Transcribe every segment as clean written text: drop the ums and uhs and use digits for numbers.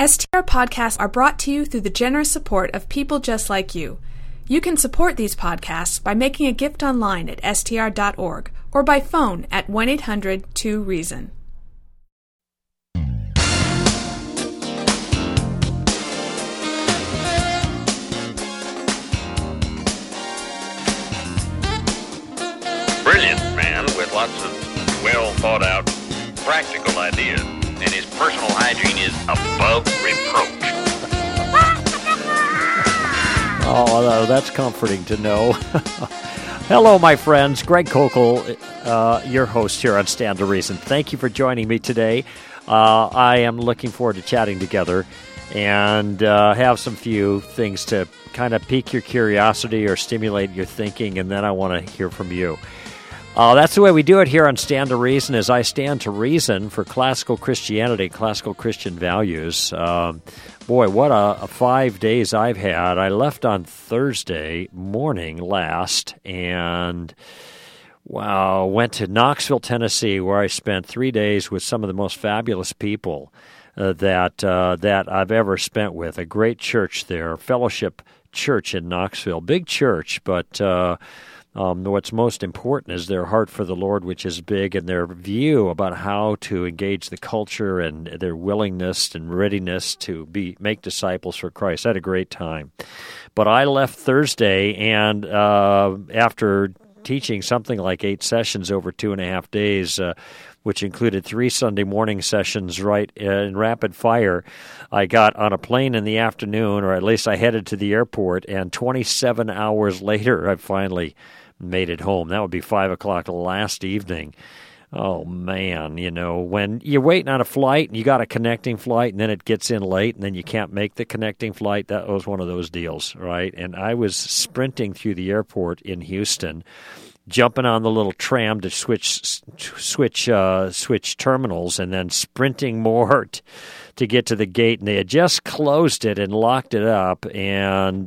STR podcasts are brought to you through the generous support of people just like you. You can support these podcasts by making a gift online at str.org or by phone at 1-800-2-REASON. Brilliant man with lots of well-thought-out practical ideas, and his personal hygiene is above reproach. Oh, that's comforting to know. Hello, my friends. Greg Kokel, your host here on Stand to Reason. Thank you for joining me today. I am looking forward to chatting together and have some few things to kind of pique your curiosity or stimulate your thinking, and then I want to hear from you. That's the way we do it here on Stand to Reason, as I stand to reason for classical Christianity, classical Christian values. Boy, what a 5 days I've had. I left on Thursday morning last and, wow, went to Knoxville, Tennessee, where I spent 3 days with some of the most fabulous people that I've ever spent with. A great church there, Fellowship Church in Knoxville. Big church, but what's most important is their heart for the Lord, which is big, and their view about how to engage the culture and their willingness and readiness to make disciples for Christ. I had a great time. But I left Thursday, and after teaching something like 8 sessions over 2.5 days, which included 3 Sunday morning sessions right in rapid fire, I got on a plane in the afternoon, or at least I headed to the airport, and 27 hours later I finally made it home. That would be 5 o'clock last evening. Oh, man, when you're waiting on a flight and you got a connecting flight and then it gets in late and then you can't make the connecting flight, that was one of those deals, right? And I was sprinting through the airport in Houston, jumping on the little tram to switch terminals, and then sprinting more to get to the gate. And they had just closed it and locked it up, and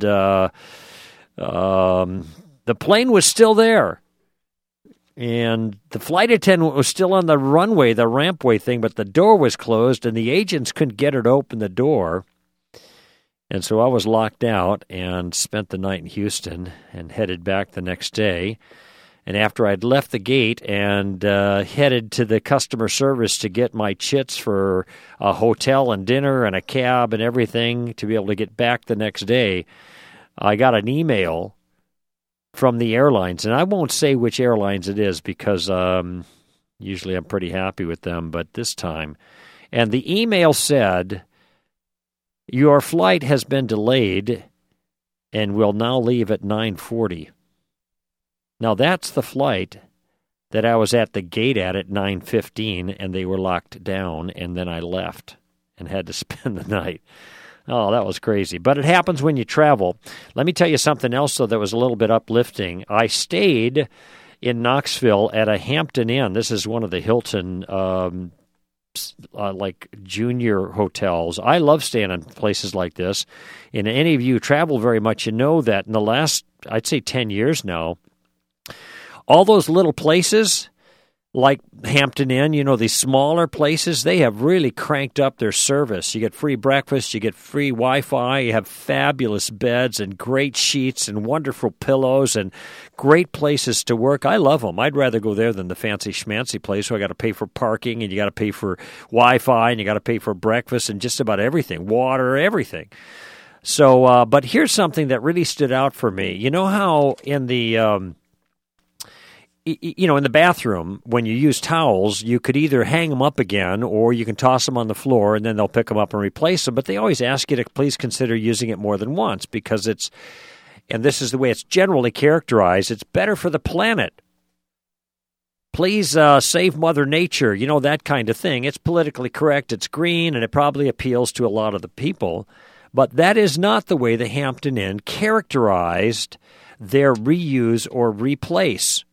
the plane was still there, and the flight attendant was still on the runway, the rampway thing, but the door was closed, and the agents couldn't get her to open the door. And so I was locked out and spent the night in Houston and headed back the next day. And after I'd left the gate and headed to the customer service to get my chits for a hotel and dinner and a cab and everything to be able to get back the next day, I got an email from the airlines. And I won't say which airlines it is because usually I'm pretty happy with them, but this time. And the email said, "Your flight has been delayed and will now leave at 9:40. Now, that's the flight that I was at the gate at 9:15, and they were locked down, and then I left and had to spend the night. Oh, that was crazy. But it happens when you travel. Let me tell you something else, though, that was a little bit uplifting. I stayed in Knoxville at a Hampton Inn. This is one of the Hilton junior hotels. I love staying in places like this. And any of you who travel very much, you know that in the last, I'd say 10 years now, all those little places like Hampton Inn, these smaller places, they have really cranked up their service. You get free breakfast, you get free Wi-Fi, you have fabulous beds and great sheets and wonderful pillows and great places to work. I love them. I'd rather go there than the fancy schmancy place where I got to pay for parking and you got to pay for Wi-Fi and you got to pay for breakfast and just about everything, water, everything. So, but here's something that really stood out for me. You know how in the in the bathroom, when you use towels, you could either hang them up again or you can toss them on the floor and then they'll pick them up and replace them. But they always ask you to please consider using it more than once because and this is the way it's generally characterized, it's better for the planet. Please save Mother Nature, that kind of thing. It's politically correct, it's green, and it probably appeals to a lot of the people. But that is not the way the Hampton Inn characterized their reuse or replace.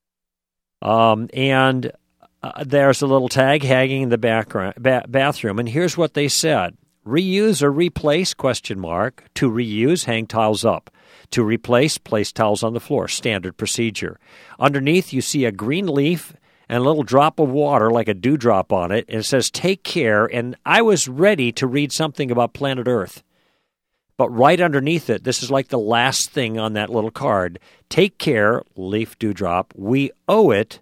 And there's a little tag hanging in the bathroom, and here's what they said. Reuse or replace, ? To reuse, hang towels up. To replace, place towels on the floor. Standard procedure. Underneath, you see a green leaf and a little drop of water like a dewdrop on it, and it says, take care, and I was ready to read something about planet Earth. But right underneath it, this is like the last thing on that little card, take care, leaf dewdrop, we owe it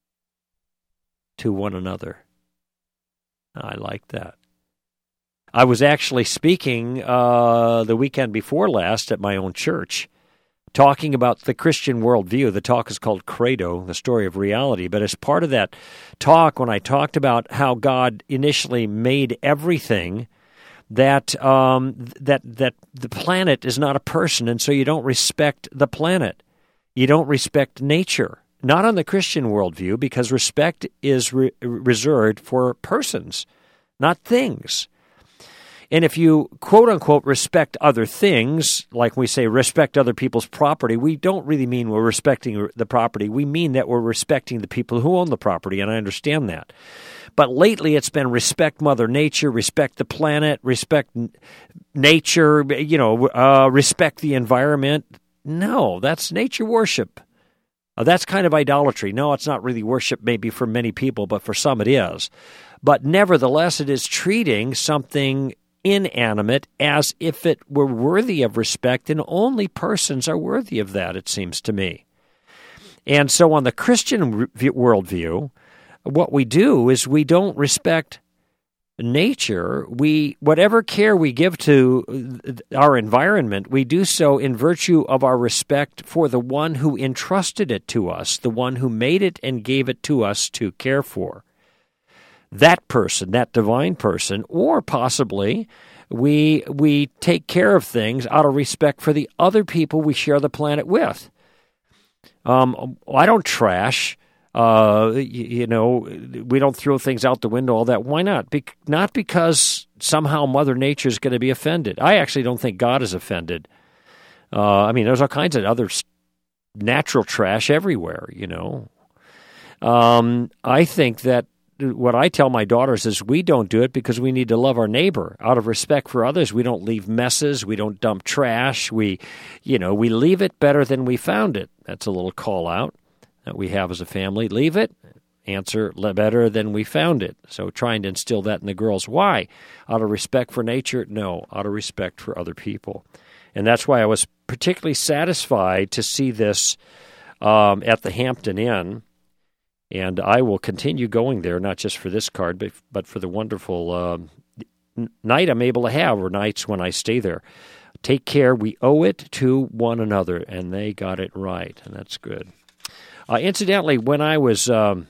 to one another. I like that. I was actually speaking the weekend before last at my own church, talking about the Christian worldview. The talk is called Credo, the Story of Reality. But as part of that talk, when I talked about how God initially made everything, that the planet is not a person, and so you don't respect the planet. You don't respect nature. Not on the Christian worldview, because respect is reserved for persons, not things. And if you, quote-unquote, respect other things, like we say respect other people's property, we don't really mean we're respecting the property. We mean that we're respecting the people who own the property, and I understand that. But lately it's been respect Mother Nature, respect the planet, respect nature, respect the environment. No, that's nature worship. That's kind of idolatry. No, it's not really worship maybe for many people, but for some it is. But nevertheless, it is treating something inanimate as if it were worthy of respect, and only persons are worthy of that, it seems to me. And so on the Christian worldview, what we do is we don't respect nature. Whatever care we give to our environment, we do so in virtue of our respect for the one who entrusted it to us, the one who made it and gave it to us to care for. That person, that divine person, or possibly we take care of things out of respect for the other people we share the planet with. I don't trash. We don't throw things out the window, all that. Why not? Not because somehow Mother Nature is going to be offended. I actually don't think God is offended. There's all kinds of other natural trash everywhere, I think that what I tell my daughters is we don't do it because we need to love our neighbor. Out of respect for others, we don't leave messes. We don't dump trash. We leave it better than we found it. That's a little call out that we have as a family. Leave it, answer better than we found it. So trying to instill that in the girls. Why? Out of respect for nature? No, out of respect for other people. And that's why I was particularly satisfied to see this at the Hampton Inn. And I will continue going there, not just for this card, but for the wonderful night I'm able to have, or nights when I stay there. Take care. We owe it to one another, and they got it right, and that's good. Incidentally, when I was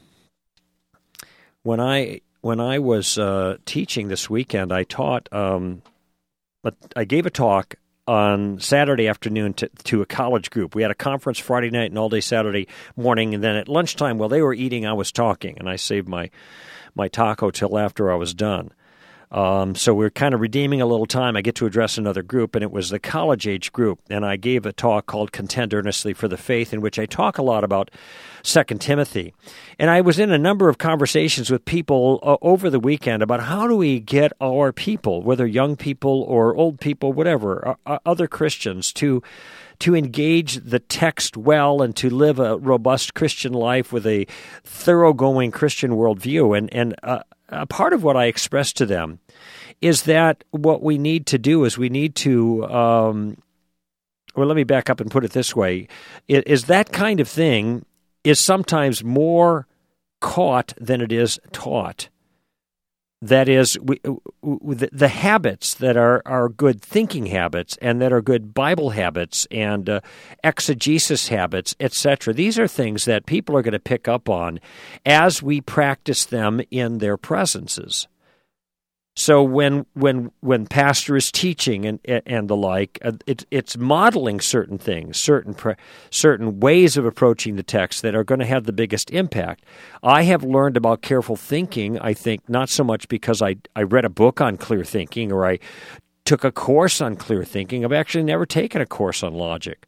teaching this weekend, I taught. I gave a talk on Saturday afternoon to a college group. We had a conference Friday night and all day Saturday morning, and then at lunchtime, while they were eating, I was talking, and I saved my taco till after I was done. So we're kind of redeeming a little time. I get to address another group, and it was the college-age group, and I gave a talk called Contend Earnestly for the Faith, in which I talk a lot about 2 Timothy. And I was in a number of conversations with people over the weekend about how do we get our people, whether young people or old people, whatever, other Christians, to engage the text well and to live a robust Christian life with a thoroughgoing Christian worldview. And a part of what I expressed to them is that what we need to do is we need to, let me back up and put it this way, is that kind of thing is sometimes more caught than it is taught. That is, the habits that are good thinking habits and that are good Bible habits and exegesis habits, etc. These are things that people are going to pick up on as we practice them in their presences. So when pastor is teaching and the like, it's modeling certain things, certain ways of approaching the text that are going to have the biggest impact. I have learned about careful thinking, I think, not so much because I read a book on clear thinking or I took a course on clear thinking. I've actually never taken a course on logic.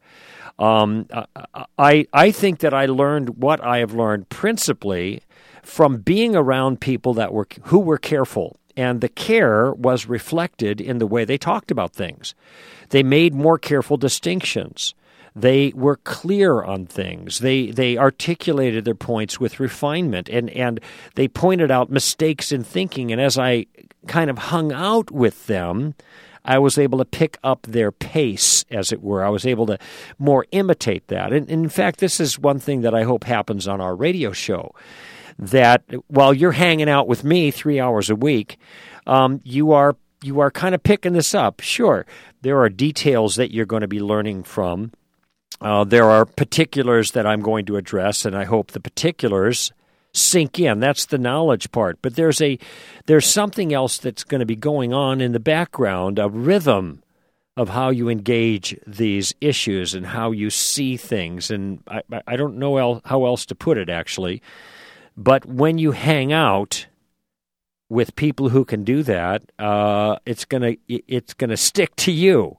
I think that I learned what I have learned principally from being around people who were careful. And the care was reflected in the way they talked about things. They made more careful distinctions. They were clear on things. They articulated their points with refinement, and they pointed out mistakes in thinking. And as I kind of hung out with them, I was able to pick up their pace, as it were. I was able to more imitate that. And in fact, this is one thing that I hope happens on our radio show, that while you're hanging out with me 3 hours a week, you are kind of picking this up. Sure, there are details that you're going to be learning from. There are particulars that I'm going to address, and I hope the particulars sink in. That's the knowledge part. But there's something else that's going to be going on in the background, a rhythm of how you engage these issues and how you see things. And I don't know how else to put it, actually. But when you hang out with people who can do that, it's gonna stick to you.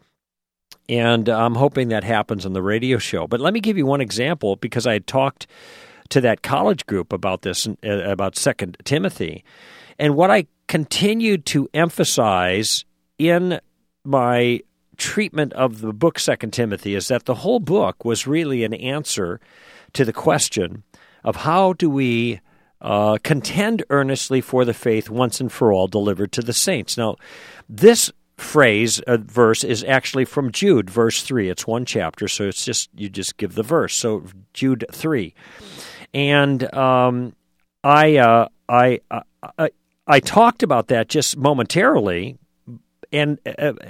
And I'm hoping that happens on the radio show. But let me give you one example, because I had talked to that college group about this, about 2 Timothy. And what I continued to emphasize in my treatment of the book 2 Timothy is that the whole book was really an answer to the question of how do we contend earnestly for the faith once and for all delivered to the saints. Now, this verse is actually from Jude, verse 3. It's one chapter, so it's just you just give the verse. So Jude 3. And I talked about that just momentarily, and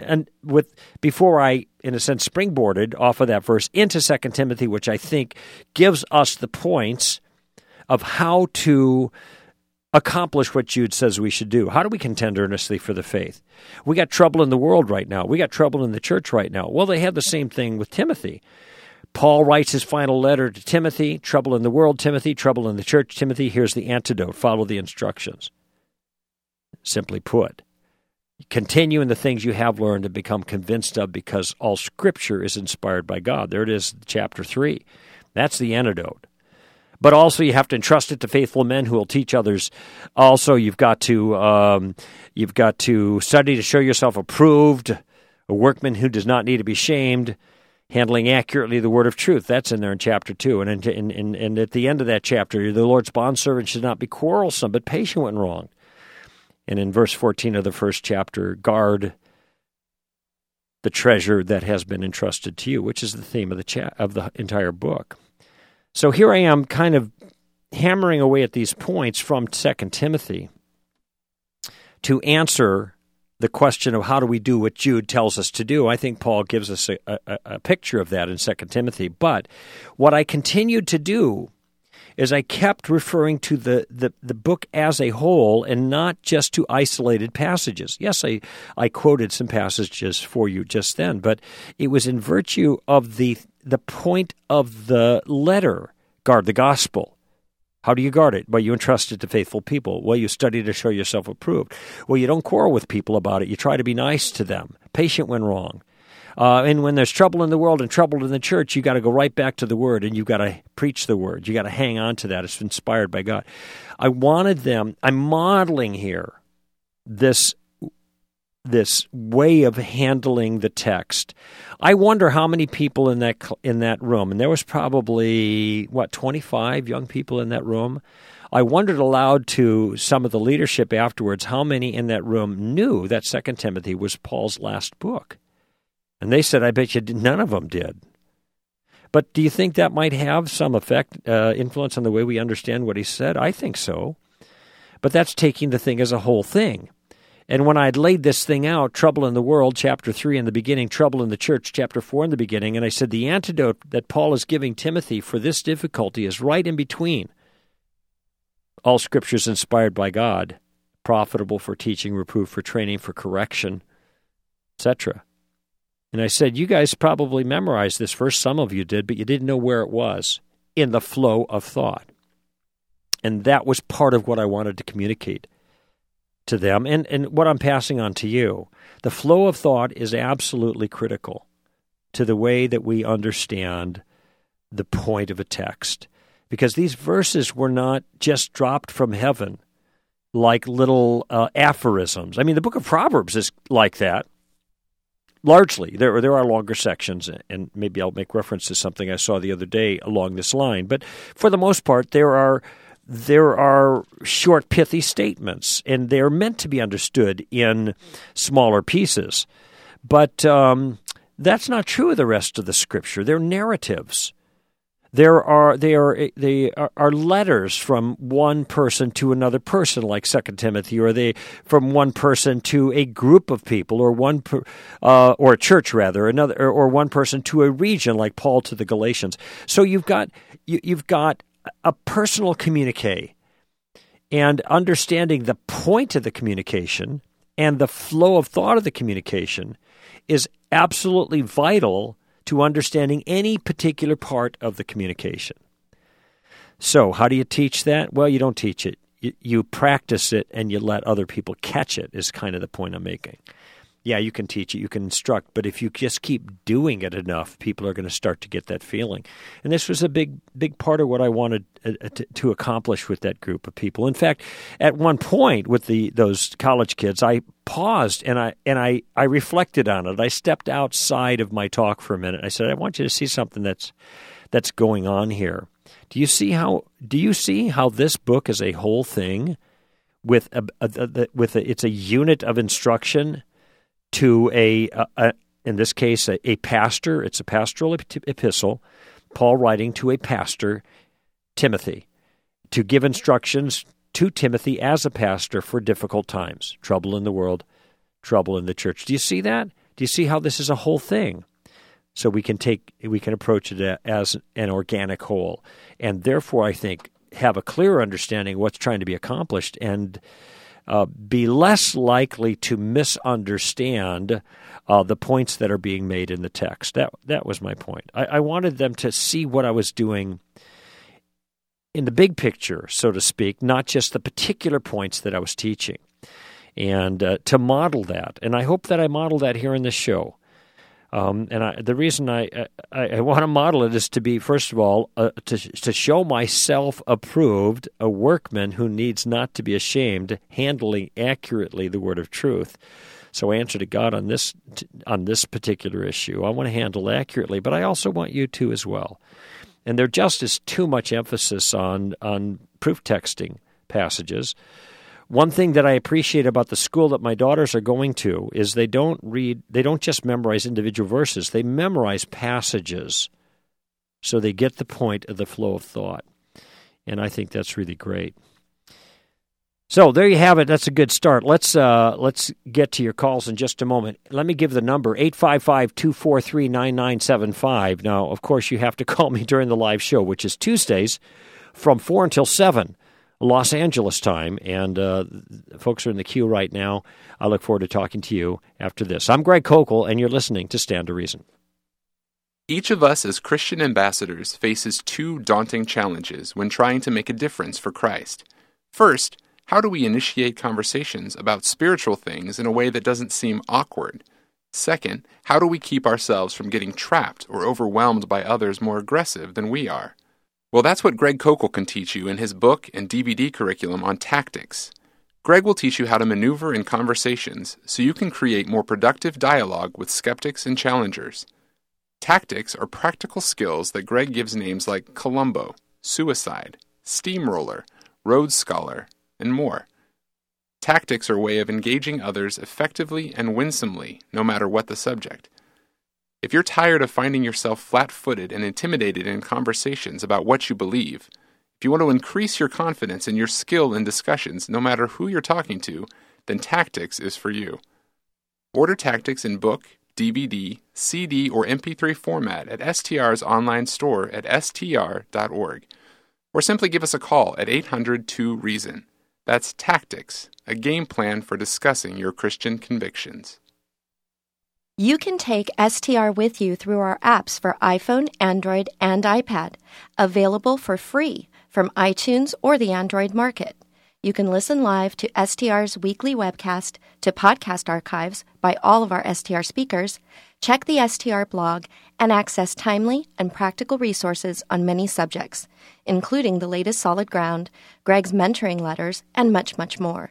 before I, in a sense, springboarded off of that verse into 2 Timothy, which I think gives us the points of how to accomplish what Jude says we should do. How do we contend earnestly for the faith? We got trouble in the world right now. We got trouble in the church right now. Well, they had the same thing with Timothy. Paul writes his final letter to Timothy, trouble in the world, Timothy, trouble in the church, Timothy. Here's the antidote. Follow the instructions. Simply put, continue in the things you have learned and become convinced of, because all Scripture is inspired by God. There it is, chapter 3. That's the antidote. But also you have to entrust it to faithful men who will teach others. Also, you've got to study to show yourself approved, a workman who does not need to be shamed, handling accurately the word of truth. That's in there in chapter 2. And at the end of that chapter, the Lord's bondservant should not be quarrelsome, but patient when wronged. And in verse 14 of the first chapter, guard the treasure that has been entrusted to you, which is the theme of the entire book. So here I am kind of hammering away at these points from 2 Timothy to answer the question of how do we do what Jude tells us to do. I think Paul gives us a picture of that in 2 Timothy. But what I continued to do is I kept referring to the book as a whole and not just to isolated passages. Yes, I quoted some passages for you just then, but it was in virtue of the point of the letter. Guard the gospel. How do you guard it? Well, you entrust it to faithful people. Well, you study to show yourself approved. Well, you don't quarrel with people about it. You try to be nice to them, patient when wrong. And when there's trouble in the world and trouble in the church, you got to go right back to the Word, and you got to preach the Word. You got to hang on to that. It's inspired by God. I'm modeling here this way of handling the text. I wonder how many people in that room, and there was probably 25 young people in that room. I wondered aloud to some of the leadership afterwards how many in that room knew that 2 Timothy was Paul's last book. And they said, I bet you none of them did. But do you think that might have some influence on the way we understand what he said? I think so. But that's taking the thing as a whole thing. And when I'd laid this thing out, trouble in the world, chapter 3 in the beginning, trouble in the church, chapter 4 in the beginning, and I said the antidote that Paul is giving Timothy for this difficulty is right in between. All Scripture is inspired by God, profitable for teaching, reproof, for training, for correction, etc. And I said, you guys probably memorized this verse, some of you did, but you didn't know where it was in the flow of thought. And that was part of what I wanted to communicate to them, and what I'm passing on to you. The flow of thought is absolutely critical to the way that we understand the point of a text, because these verses were not just dropped from heaven like little aphorisms. I mean, the book of Proverbs is like that. largely. There are longer sections, and maybe I'll make reference to something I saw the other day along this line. But for the most part, there are short, pithy statements, and they're meant to be understood in smaller pieces. But that's not true of the rest of the Scripture. They're narratives. They are letters from one person to another person, like 2 Timothy, or they from one person to a group of people, or or a church rather, another, or one person to a region, like Paul to the Galatians. So you've got a personal communique, and understanding the point of the communication and the flow of thought of the communication is absolutely vital to understanding any particular part of the communication. So how do you teach that? Well, you don't teach it. You practice it, and you let other people catch it, is kind of the point I'm making. Yeah, you can teach it, you can instruct, but if you just keep doing it enough, people are going to start to get that feeling. And this was a big part of what I wanted to accomplish with that group of people. In fact, at one point with those college kids, I paused and I reflected on it. I stepped outside of my talk for a minute. I said, I want you to see something that's going on here. Do you see how this book is a whole thing with it's a unit of instruction to in this case, a pastor. It's a pastoral epistle, Paul writing to a pastor, Timothy, to give instructions to Timothy as a pastor for difficult times, trouble in the world, trouble in the church. Do you see that? Do you see how this is a whole thing? So we can approach it as an organic whole, and therefore I think have a clearer understanding of what's trying to be accomplished, and be less likely to misunderstand the points that are being made in the text. That was my point. I wanted them to see what I was doing in the big picture, so to speak, not just the particular points that I was teaching, and to model that. And I hope that I model that here in this show. The reason I want to model it is to be, first of all, to show myself approved, a workman who needs not to be ashamed, handling accurately the word of truth. So I answer to God on this particular issue. I want to handle accurately, but I also want you to as well. And there just is too much emphasis on proof texting passages. One thing that I appreciate about the school that my daughters are going to is they don't just memorize individual verses, they memorize passages. So they get the point of the flow of thought. And I think that's really great. So there you have it. That's a good start. Let's get to your calls in just a moment. Let me give the number, 855-243-9975. Now, of course, you have to call me during the live show, which is Tuesdays from 4 until 7. Los Angeles time, and folks are in the queue right now. I look forward to talking to you after this. I'm Greg Kokel, and you're listening to Stand to Reason. Each of us as Christian ambassadors faces two daunting challenges when trying to make a difference for Christ. First, how do we initiate conversations about spiritual things in a way that doesn't seem awkward? Second, how do we keep ourselves from getting trapped or overwhelmed by others more aggressive than we are? Well, that's what Greg Kokel can teach you in his book and DVD curriculum on tactics. Greg will teach you how to maneuver in conversations so you can create more productive dialogue with skeptics and challengers. Tactics are practical skills that Greg gives names like Columbo, Suicide, Steamroller, Rhodes Scholar, and more. Tactics are a way of engaging others effectively and winsomely, no matter what the subject. If you're tired of finding yourself flat-footed and intimidated in conversations about what you believe, if you want to increase your confidence and your skill in discussions no matter who you're talking to, then Tactics is for you. Order Tactics in book, DVD, CD, or MP3 format at STR's online store at str.org. Or simply give us a call at 800-2-REASON. That's Tactics, a game plan for discussing your Christian convictions. You can take STR with you through our apps for iPhone, Android, and iPad, available for free from iTunes or the Android market. You can listen live to STR's weekly webcast, to podcast archives by all of our STR speakers, check the STR blog, and access timely and practical resources on many subjects, including the latest Solid Ground, Greg's mentoring letters, and much, much more.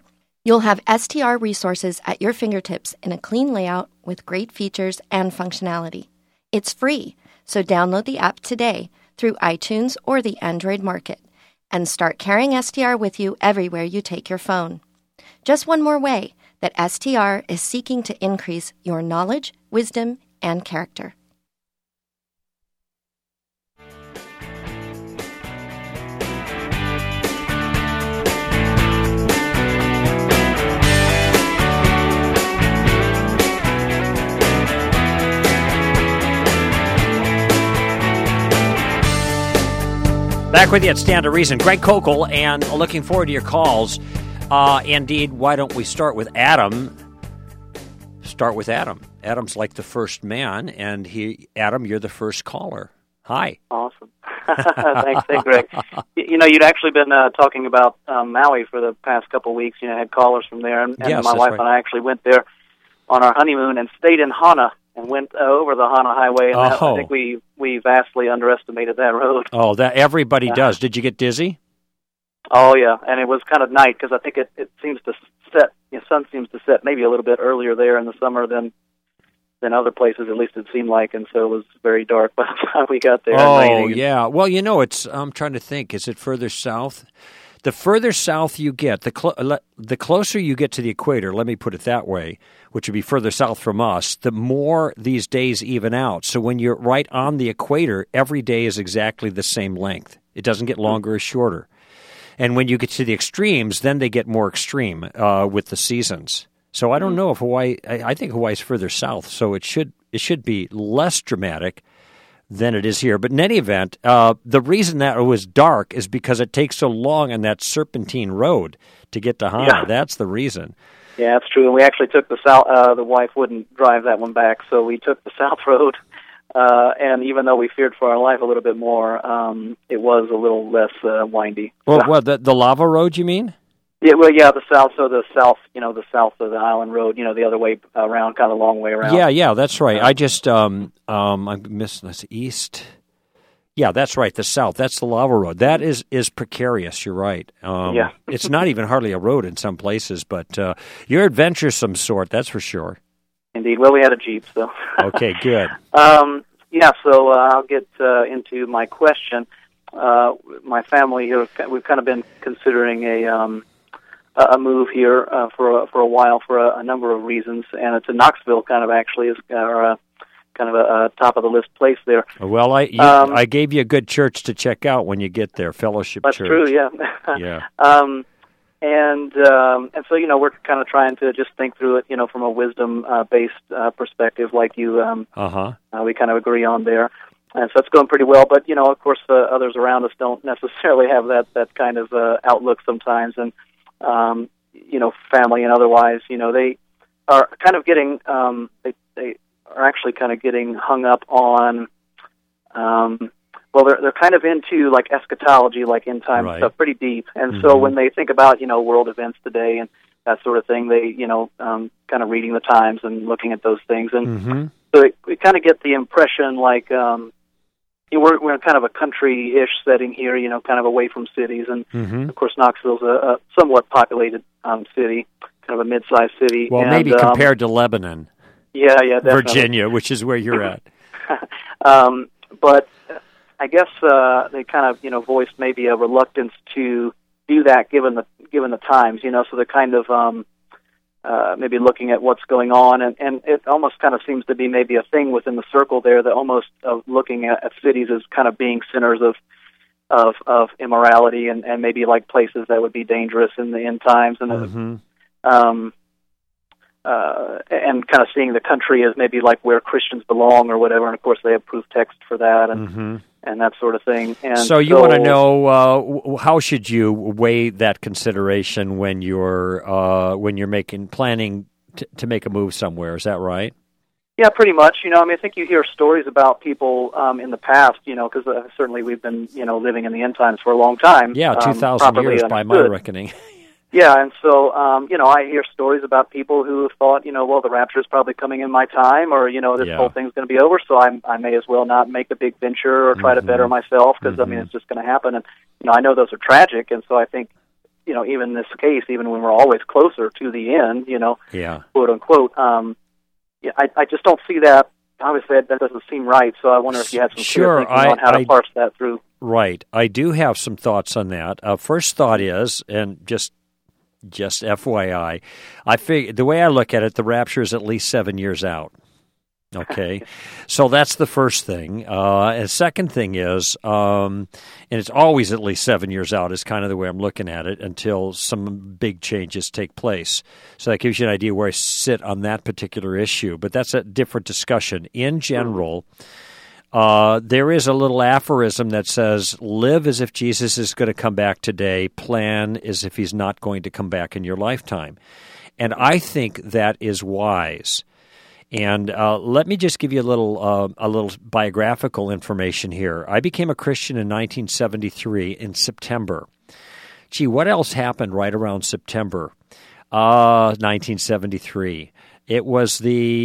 You'll have STR resources at your fingertips in a clean layout with great features and functionality. It's free, so download the app today through iTunes or the Android market and start carrying STR with you everywhere you take your phone. Just one more way that STR is seeking to increase your knowledge, wisdom, and character. Back with you at Stand to Reason. Greg Koukl, and looking forward to your calls. Indeed, why don't we start with Adam? Start with Adam. Adam's like the first man, and Adam, you're the first caller. Hi. Awesome. Thanks, Greg. You'd actually been talking about Maui for the past couple of weeks. Had callers from there, and yes, my wife and I actually went there on our honeymoon and stayed in Hana and went over the Hana Highway. And I think we vastly underestimated that road. Oh, that everybody does. Did you get dizzy? Oh, yeah, and it was kind of night because I think it seems to set, sun seems to set maybe a little bit earlier there in the summer than other places, at least it seemed like, and so it was very dark by the time we got there. Oh, yeah. Well, I'm trying to think. Is it further south? The further south you get, the closer you get to the equator, let me put it that way, which would be further south from us, the more these days even out. So when you're right on the equator, every day is exactly the same length. It doesn't get longer or shorter. And when you get to the extremes, then they get more extreme with the seasons. So I don't know if Hawaii. I think Hawaii's further south, so it should be less dramatic than it is here. But in any event, the reason that it was dark is because it takes so long on that serpentine road to get to Hana. Yeah. That's the reason. Yeah, that's true. And we actually took the south. The wife wouldn't drive that one back, so we took the south road. And even though we feared for our life a little bit more, it was a little less windy. Well, what, the lava road, you mean? Yeah, well, yeah, the south. So the south, the south of the island road. The other way around, kind of a long way around. Yeah, that's right. I just I missed this east. Yeah, that's right. The south. That's the lava road. That is precarious. You're right. Yeah, it's not even hardly a road in some places, but you're adventuresome sort. That's for sure. Indeed. Well, we had a Jeep, so. Okay, good. So I'll get into my question. My family here, we've kind of been considering a move here for a while for a number of reasons, and it's in Knoxville. Kind of actually is kind of a top of the list place there. Well, I gave you a good church to check out when you get there, Fellowship Church. That's true. Yeah. Yeah. And so we're kind of trying to just think through it, from a wisdom based perspective, like you. We kind of agree on there. And so it's going pretty well, but of course, others around us don't necessarily have that kind of outlook sometimes, and family and otherwise, they are kind of getting they are actually kind of getting hung up on. They're kind of into like eschatology, like end time stuff, pretty deep, and so when they think about world events today and that sort of thing, they kind of reading the Times and looking at those things, and so we kind of get the impression like. We're in kind of a country-ish setting here, kind of away from cities, and of course Knoxville's a somewhat populated city, kind of a mid-sized city. Well, maybe compared to Lebanon. Yeah, definitely. Virginia, which is where you're at. But I guess they kind of, voiced maybe a reluctance to do that given the times, so they're kind of maybe looking at what's going on, and it almost kind of seems to be maybe a thing within the circle there that almost looking at cities as kind of being centers of immorality and maybe like places that would be dangerous in the end times, and kind of seeing the country as maybe like where Christians belong or whatever, and of course they have proof text for that and that sort of thing. And so you want to know how should you weigh that consideration when you're planning to make a move somewhere? Is that right? Yeah, pretty much. I think you hear stories about people in the past, because certainly we've been, living in the end times for a long time. Yeah, 2,000 years by my reckoning. Yeah, and so, I hear stories about people who have thought, the rapture is probably coming in my time, or, this whole thing's going to be over, so I may as well not make a big venture or try to better myself, because, it's just going to happen. And, I know those are tragic, and so I think, even in this case, even when we're always closer to the end, quote unquote, I just don't see that. Obviously, that doesn't seem right. So I wonder if you have some clear thinking on how to parse that through. Right. I do have some thoughts on that. First thought is, and just FYI, the way I look at it, the rapture is at least 7 years out. Okay, so that's the first thing. And second thing is, and it's always at least 7 years out is kind of the way I'm looking at it until some big changes take place. So that gives you an idea where I sit on that particular issue. But that's a different discussion. In general, there is a little aphorism that says, live as if Jesus is going to come back today, plan as if he's not going to come back in your lifetime. And I think that is wise. And let me just give you a little biographical information here. I became a Christian in 1973 in September. Gee, what else happened right around September 1973? It was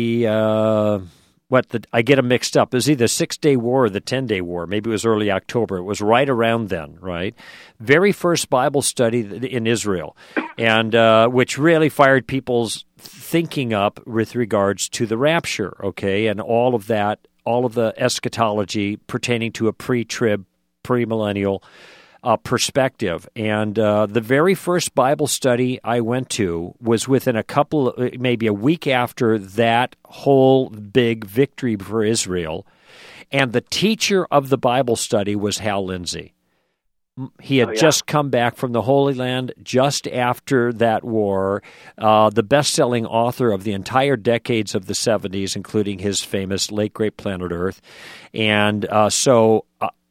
I get them mixed up. It was either the 6-day war or the 10-day war. Maybe it was early October. It was right around then, right? Very first Bible study in Israel, and which really fired people's thinking up with regards to the rapture, okay, and all of that, all of the eschatology pertaining to a pre-trib, premillennial perspective. And the very first Bible study I went to was within maybe a week after that whole big victory for Israel. And the teacher of the Bible study was Hal Lindsey. He had just come back from the Holy Land just after that war, the best-selling author of the entire decades of the 70s, including his famous Late Great Planet Earth. And so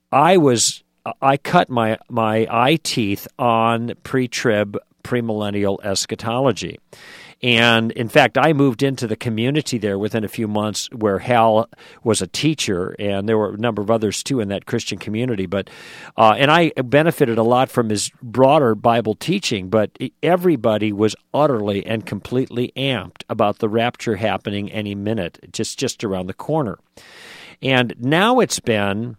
I cut my eye teeth on pre-trib, premillennial eschatology. And, in fact, I moved into the community there within a few months where Hal was a teacher, and there were a number of others, too, in that Christian community. But and I benefited a lot from his broader Bible teaching, but everybody was utterly and completely amped about the rapture happening any minute, just around the corner. And now it's been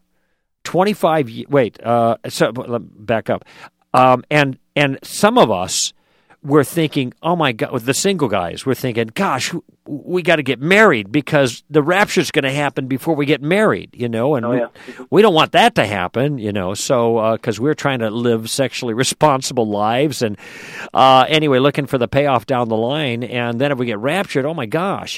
25 years. So back up. And some of us were thinking, oh my God, the single guys were thinking, gosh, we got to get married because the rapture is going to happen before we get married, and we don't want that to happen, so because we're trying to live sexually responsible lives and anyway, looking for the payoff down the line. And then if we get raptured, oh my gosh,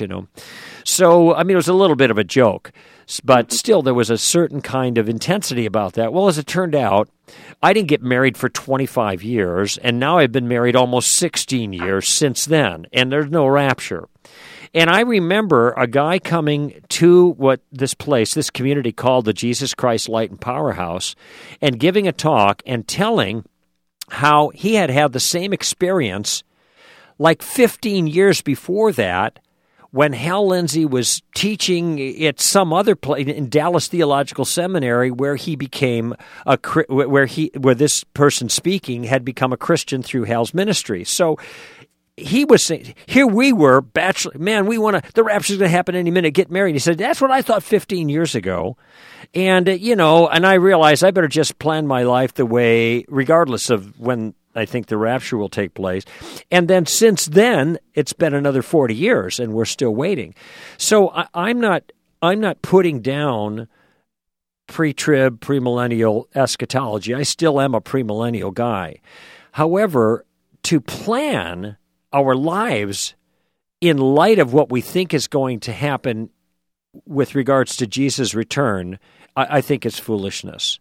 So, I mean, it was a little bit of a joke, but still there was a certain kind of intensity about that. Well, as it turned out, I didn't get married for 25 years, and now I've been married almost 16 years since then, and there's no rapture. And I remember a guy coming to this community called the Jesus Christ Light and Powerhouse, and giving a talk and telling how he had the same experience like 15 years before that, when Hal Lindsey was teaching at some other place in Dallas Theological Seminary, where he became where this person speaking had become a Christian through Hal's ministry. So he was saying, here we were, bachelor, man, the rapture's going to happen any minute, get married. He said, that's what I thought 15 years ago. And, and I realized I better just plan my life the way, regardless of when I think the rapture will take place. And then since then, it's been another 40 years, and we're still waiting. So I'm not putting down pre-trib, premillennial eschatology. I still am a premillennial guy. However, to plan our lives in light of what we think is going to happen with regards to Jesus' return, I think it's foolishness.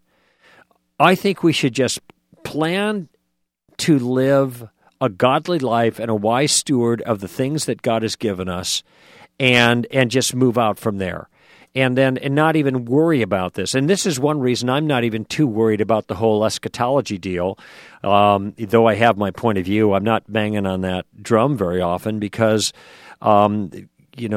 I think we should just plan to live a godly life and a wise steward of the things that God has given us, and just move out from there. And not even worry about this. And this is one reason I'm not even too worried about the whole eschatology deal. Though I have my point of view, I'm not banging on that drum very often because, the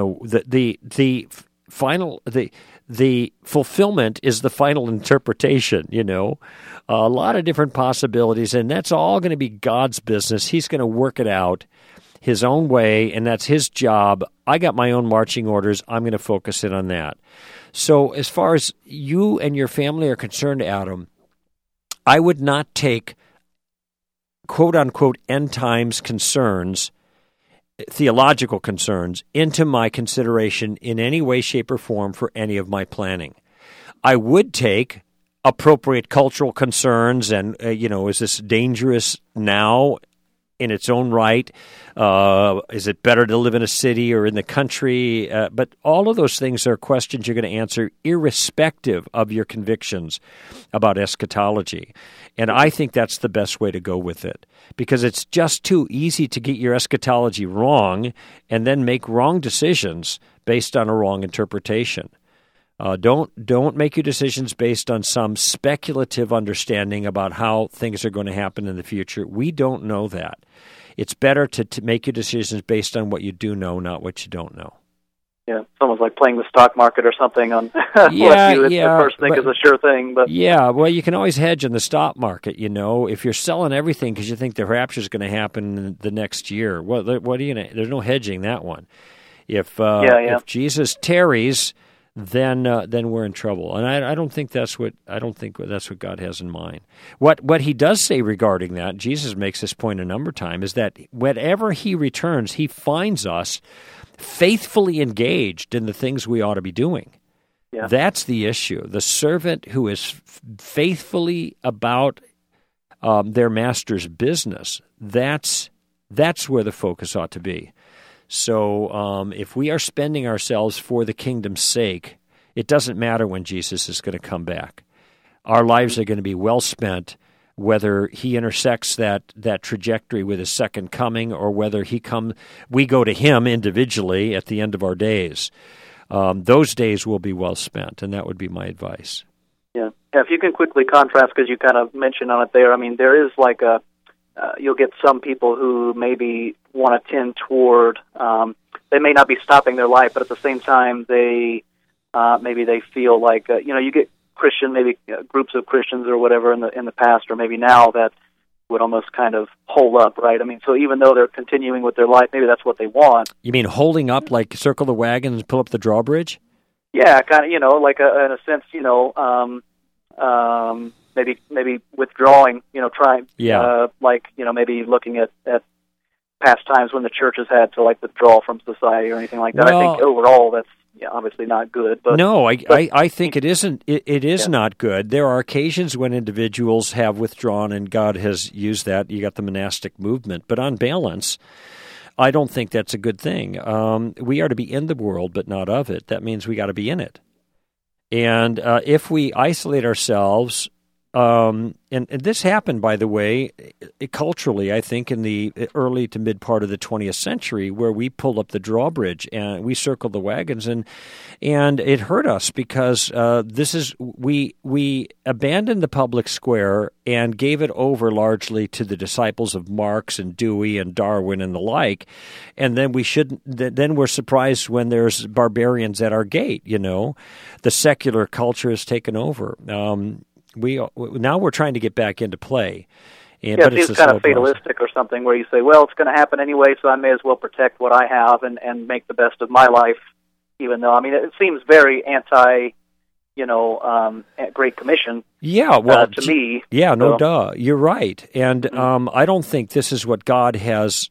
fulfillment is the final interpretation, a lot of different possibilities, and that's all going to be God's business. He's going to work it out his own way, and that's his job. I got my own marching orders. I'm going to focus in on that. So as far as you and your family are concerned, Adam, I would not take quote-unquote end times concerns, theological concerns, into my consideration in any way, shape, or form for any of my planning. I would take appropriate cultural concerns and, is this dangerous now in its own right? Is it better to live in a city or in the country? But all of those things are questions you're going to answer irrespective of your convictions about eschatology. And I think that's the best way to go with it, because it's just too easy to get your eschatology wrong and then make wrong decisions based on a wrong interpretation. Don't make your decisions based on some speculative understanding about how things are going to happen in the future. We don't know that. It's better to make your decisions based on what you do know, not what you don't know. Yeah, it's almost like playing the stock market or something on what you at first think is a sure thing. But yeah, well, you can always hedge in the stock market, if you're selling everything because you think the rapture is going to happen the next year. What are you going to? There's no hedging that one. If Jesus tarries, then we're in trouble. And I don't think that's what God has in mind. What he does say regarding that, Jesus makes this point a number of times, is that whenever he returns, he finds us faithfully engaged in the things we ought to be doing. Yeah. That's the issue. The servant who is faithfully about their master's business, that's where the focus ought to be. So if we are spending ourselves for the kingdom's sake, it doesn't matter when Jesus is going to come back. Our lives are going to be well spent, whether he intersects that trajectory with his second coming or whether we go to him individually at the end of our days. Those days will be well spent, and that would be my advice. Yeah. If you can quickly contrast, because you kind of mentioned on it there, there is like you'll get some people who maybe want to tend toward, they may not be stopping their life, but at the same time maybe they feel like, you get Christian, maybe groups of Christians or whatever in the past or maybe now that would almost kind of hold up, right? So even though they're continuing with their life, maybe that's what they want. You mean holding up, like circle the wagon and pull up the drawbridge? Yeah, kind of, like in a sense, maybe withdrawing, trying, maybe looking at past times when the church has had to withdraw from society or anything like that. Well, I think overall that's obviously not good. But no, I think it isn't. It is not good. There are occasions when individuals have withdrawn, and God has used that. You got the monastic movement, but on balance, I don't think that's a good thing. We are to be in the world, but not of it. That means we got to be in it. And if we isolate ourselves, and this happened, by the way, culturally, I think, in the early to mid part of the 20th century, where we pulled up the drawbridge and we circled the wagons, and it hurt us because we abandoned the public square and gave it over largely to the disciples of Marx and Dewey and Darwin and the like, and then we're surprised when there's barbarians at our gate. The secular culture has taken over. Now we're trying to get back into play. But it seems kind of fatalistic or something where you say, well, it's going to happen anyway, so I may as well protect what I have and make the best of my life, even though, it seems very anti, Great Commission. Yeah, well, to me. Yeah, no duh. You're right. And I don't think this is what God has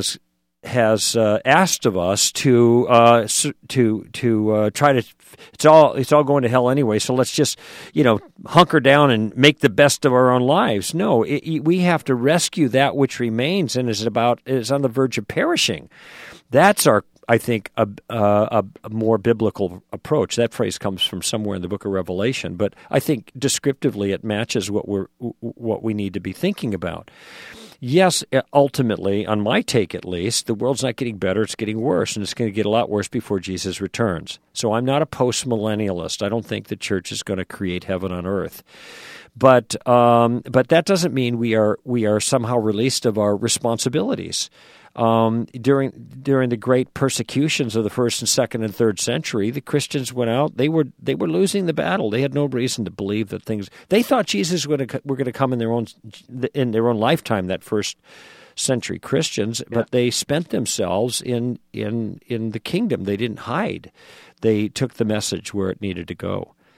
asked of us to try to. It's all going to hell anyway. So let's just hunker down and make the best of our own lives. No, we have to rescue that which remains and is on the verge of perishing. That's I think a more biblical approach. That phrase comes from somewhere in the book of Revelation, but I think descriptively it matches what we need to be thinking about. Yes, ultimately, on my take at least, the world's not getting better, it's getting worse, and it's going to get a lot worse before Jesus returns. So I'm not a post-millennialist. I don't think the church is going to create heaven on earth. But that doesn't mean we are somehow released of our responsibilities. During the great persecutions of the 1st and 2nd and 3rd century, the Christians went out. They were losing the battle. They had no reason to believe that things. They thought Jesus were going to come in their own lifetime. That 1st century Christians, but they spent themselves in the kingdom. They didn't hide. They took the message where it needed to go.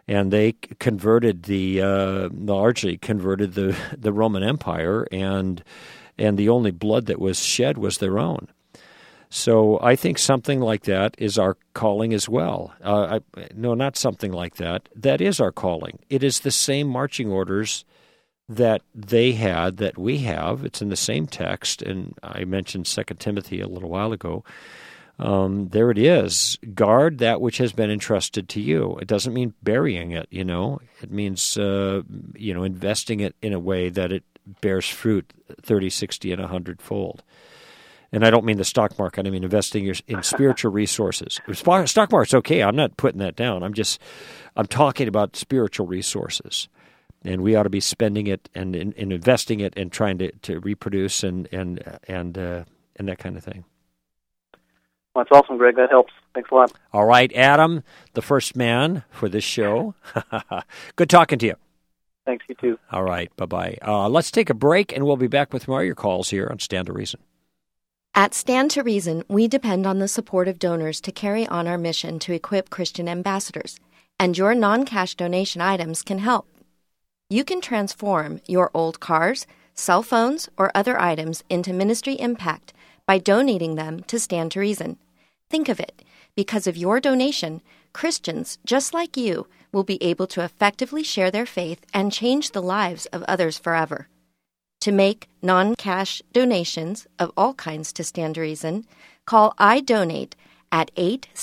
and they converted largely converted the Roman Empire, and the only blood that was shed was their own. So I think something like that is our calling as well. No, not something like that. That is our calling. It is the same marching orders that they had that we have. It's in the same text, and I mentioned 2 Timothy a little while ago. There it is. Guard that which has been entrusted to you. It doesn't mean burying it, It means, investing it in a way that it bears fruit 30, 60, and 100-fold. And I don't mean the stock market. I mean investing in spiritual resources. Stock market's okay. I'm not putting that down. I'm talking about spiritual resources. And we ought to be spending it and investing it and trying to reproduce and that kind of thing. Well, that's awesome, Greg. That helps. Thanks a lot. All right, Adam, the first man for this show. Good talking to you. Thanks, you too. All right, bye-bye. Let's take a break, and we'll be back with more of your calls here on Stand to Reason. At Stand to Reason, we depend on the support of donors to carry on our mission to equip Christian ambassadors, and your non-cash donation items can help. You can transform your old cars, cell phones, or other items into ministry impact by donating them to Stand to Reason. Think of it. Because of your donation, Christians just like you will be able to effectively share their faith and change the lives of others forever. To make non-cash donations of all kinds to Stand to Reason, call iDonate at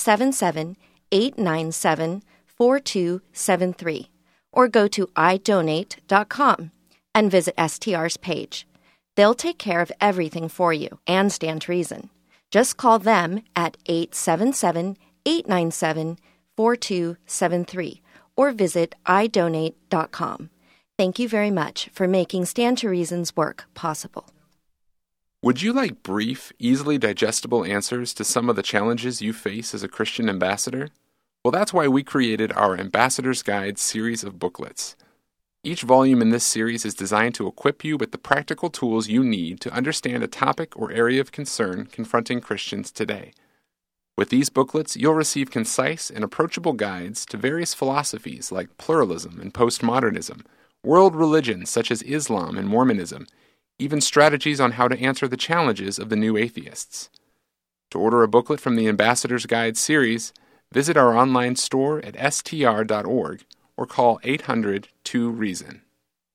877-897-4273 or go to idonate.com and visit STR's page. They'll take care of everything for you and Stand to Reason. Just call them at 877-897-4273 or visit idonate.com. Thank you very much for making Stand to Reason's work possible. Would you like brief, easily digestible answers to some of the challenges you face as a Christian ambassador? Well, that's why we created our Ambassador's Guide series of booklets. Each volume in this series is designed to equip you with the practical tools you need to understand a topic or area of concern confronting Christians today. With these booklets, you'll receive concise and approachable guides to various philosophies like pluralism and postmodernism, world religions such as Islam and Mormonism, even strategies on how to answer the challenges of the new atheists. To order a booklet from the Ambassador's Guide series, visit our online store at str.org or call 800-2-REASON.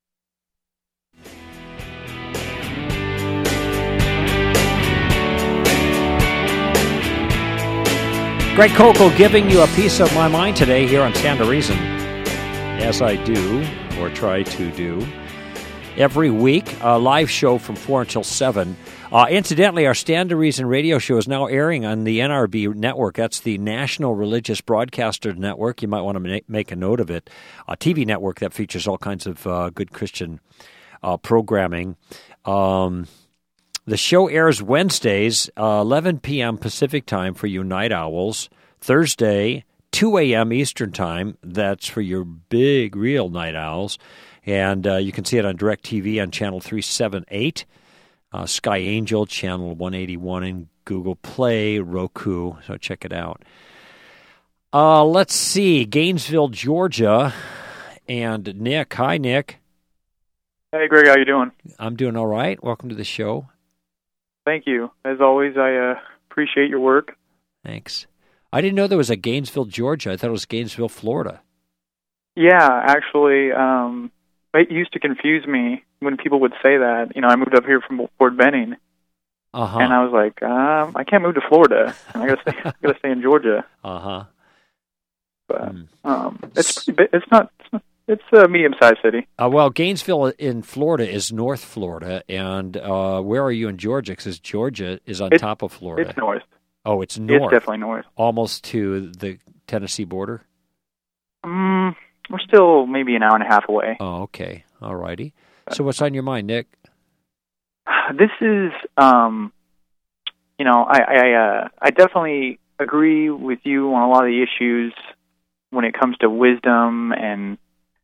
Greg Koukl giving you a piece of my mind today here on Stand to Reason, as I do, or try to do, every week, a live show from 4 until 7. Incidentally, our Stand to Reason radio show is now airing on the NRB network. That's the National Religious Broadcaster Network. You might want to make a note of it. A TV network that features all kinds of good Christian programming. The show airs Wednesdays, 11 p.m. Pacific time for you night owls. Thursday, 2 a.m. Eastern time. That's for your big, real night owls. And you can see it on DirecTV on Channel 378. Sky Angel, Channel 181 in Google Play, Roku, so check it out. Let's see, Gainesville, Georgia, and Nick. Hi, Nick. Hey, Greg, how you doing? I'm doing all right. Welcome to the show. Thank you. As always, I appreciate your work. Thanks. I didn't know there was a Gainesville, Georgia. I thought it was Gainesville, Florida. Yeah, actually, it used to confuse me when people would say that. You know, I moved up here from Fort Benning, and I was like, I can't move to Florida. I gotta stay in Georgia. But it's a medium-sized city. Well, Gainesville in Florida is North Florida, and where are you in Georgia? Because Georgia is on top of Florida. It's north. Oh, it's north. It's definitely north. Almost to the Tennessee border? We're still maybe an hour and a half away. Oh, okay. All righty. So what's on your mind, Nick? This is, I definitely agree with you on a lot of the issues when it comes to wisdom and,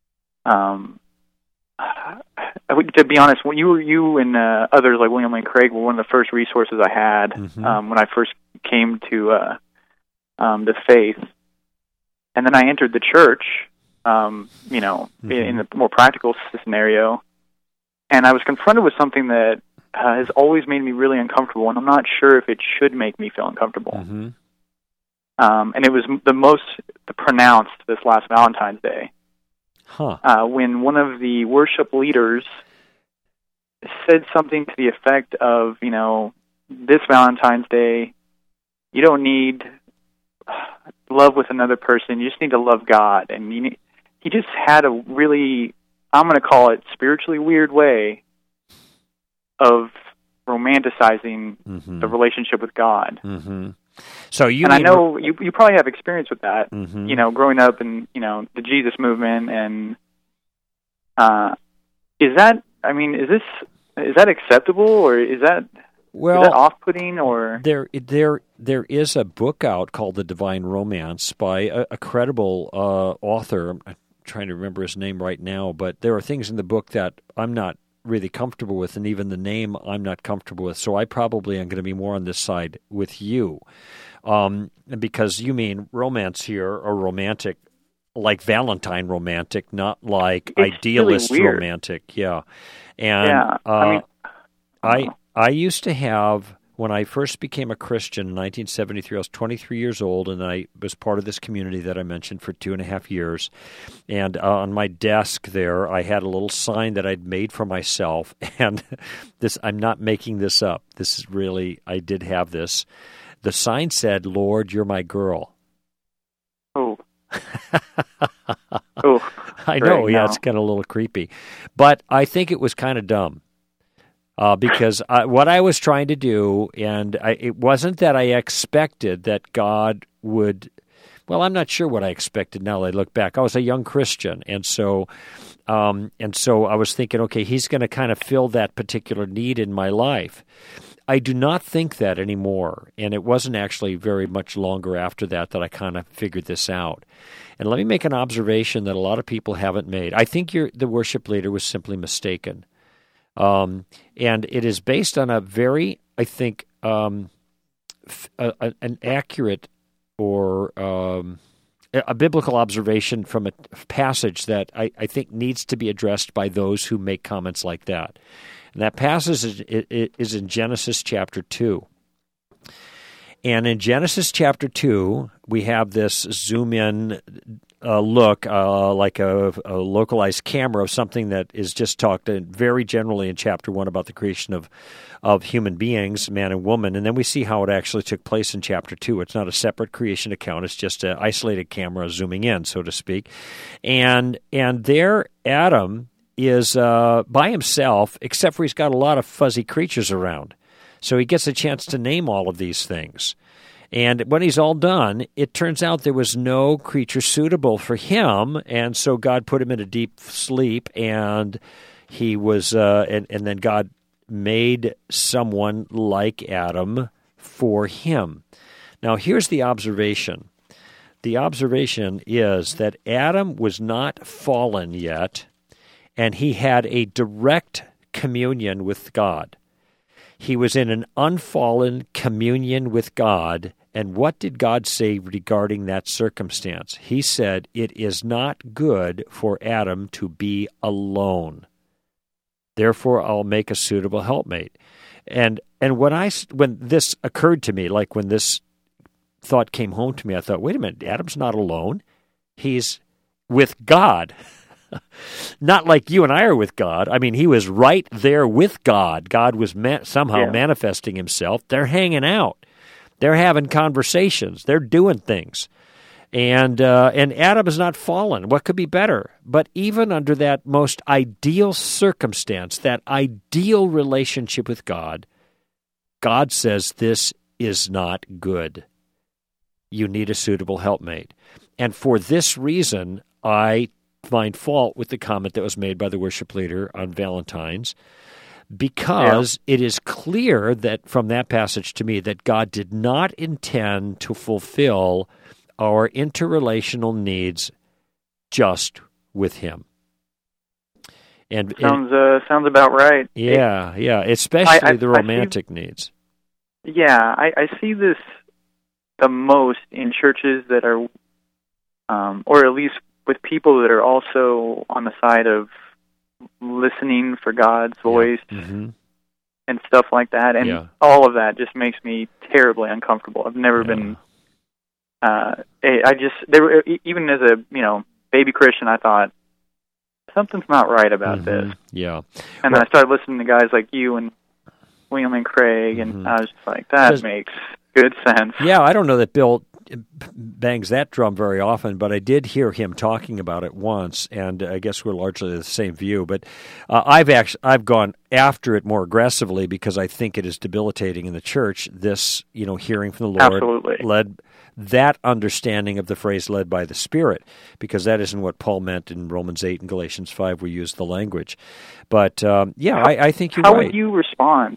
to be honest, when you and others like William Lane Craig were one of the first resources I had when I first came to the faith, and then I entered the church. in the more practical scenario. And I was confronted with something that has always made me really uncomfortable, and I'm not sure if it should make me feel uncomfortable. Mm-hmm. And it was the most pronounced this last Valentine's Day. When one of the worship leaders said something to the effect of, this Valentine's Day, you don't need love with another person, you just need to love God. And he just had a really, I'm going to call it, spiritually weird way of romanticizing the relationship with God. Mm-hmm. So I know you probably have experience with that, mm-hmm. Growing up in, the Jesus movement, and is that acceptable, or is that off-putting, or there is a book out called The Divine Romance by a credible author. I'm trying to remember his name right now, but there are things in the book that I'm not really comfortable with, and even the name I'm not comfortable with. So I probably am going to be more on this side with you, because you mean romance here, or romantic, like Valentine romantic, not like it's idealist really weird. romantic. Yeah, and I used to have, when I first became a Christian in 1973, I was 23 years old, and I was part of this community that I mentioned for 2.5 years. And on my desk there, I had a little sign that I'd made for myself. And I'm not making this up. This is really, I did have this. The sign said, "Lord, you're my girl." Oh. I know, yeah, it's kind of a little creepy. But I think it was kind of dumb. Because what I was trying to do, and it wasn't that I expected that God would, well, I'm not sure what I expected now that I look back. I was a young Christian, and so I was thinking, okay, he's going to kind of fill that particular need in my life. I do not think that anymore, and it wasn't actually very much longer after that I kind of figured this out. And let me make an observation that a lot of people haven't made. I think the worship leader was simply mistaken. And it is based on a very, I think, an accurate or a biblical observation from a passage that I think needs to be addressed by those who make comments like that. And that passage is in Genesis chapter 2. And in Genesis chapter 2, we have this zoom-in look, like a localized camera of something that is just talked very generally in chapter 1 about the creation of human beings, man and woman, and then we see how it actually took place in chapter 2. It's not a separate creation account, it's just an isolated camera zooming in, so to speak. And there Adam is by himself, except for he's got a lot of fuzzy creatures around. So he gets a chance to name all of these things. And when he's all done, it turns out there was no creature suitable for him, and so God put him in a deep sleep, and he was, and then God made someone like Adam for him. Now, here's the observation. The observation is that Adam was not fallen yet, and he had a direct communion with God. He was in an unfallen communion with God. And what did God say regarding that circumstance? He said, "It is not good for Adam to be alone. Therefore, I'll make a suitable helpmate." And when this occurred to me, like when this thought came home to me, I thought, wait a minute, Adam's not alone. He's with God. Not like you and I are with God. I mean, he was right there with God. God was somehow manifesting himself. They're hanging out. They're having conversations. They're doing things. And Adam is not fallen. What could be better? But even under that most ideal circumstance, that ideal relationship with God, God says this is not good. You need a suitable helpmate. And for this reason, I find fault with the comment that was made by the worship leader on Valentine's, because it is clear that from that passage to me that God did not intend to fulfill our interrelational needs just with him. And sounds about right. Yeah, especially the romantic needs. Yeah, I see this the most in churches that are, or at least with people that are also on the side of listening for God's voice and stuff like that, and all of that just makes me terribly uncomfortable. I've never been. Even as a baby Christian, I thought something's not right about this. Yeah, and then I started listening to guys like you and William and Craig, and I was just like, that makes good sense. Yeah, I don't know that Bill bangs that drum very often, but I did hear him talking about it once, and I guess we're largely the same view. But I've gone after it more aggressively because I think it is debilitating in the church. This, hearing from the Lord led that understanding of the phrase "led by the Spirit," because that isn't what Paul meant in Romans 8 and Galatians 5. We use the language, but I think you're right. How would you respond?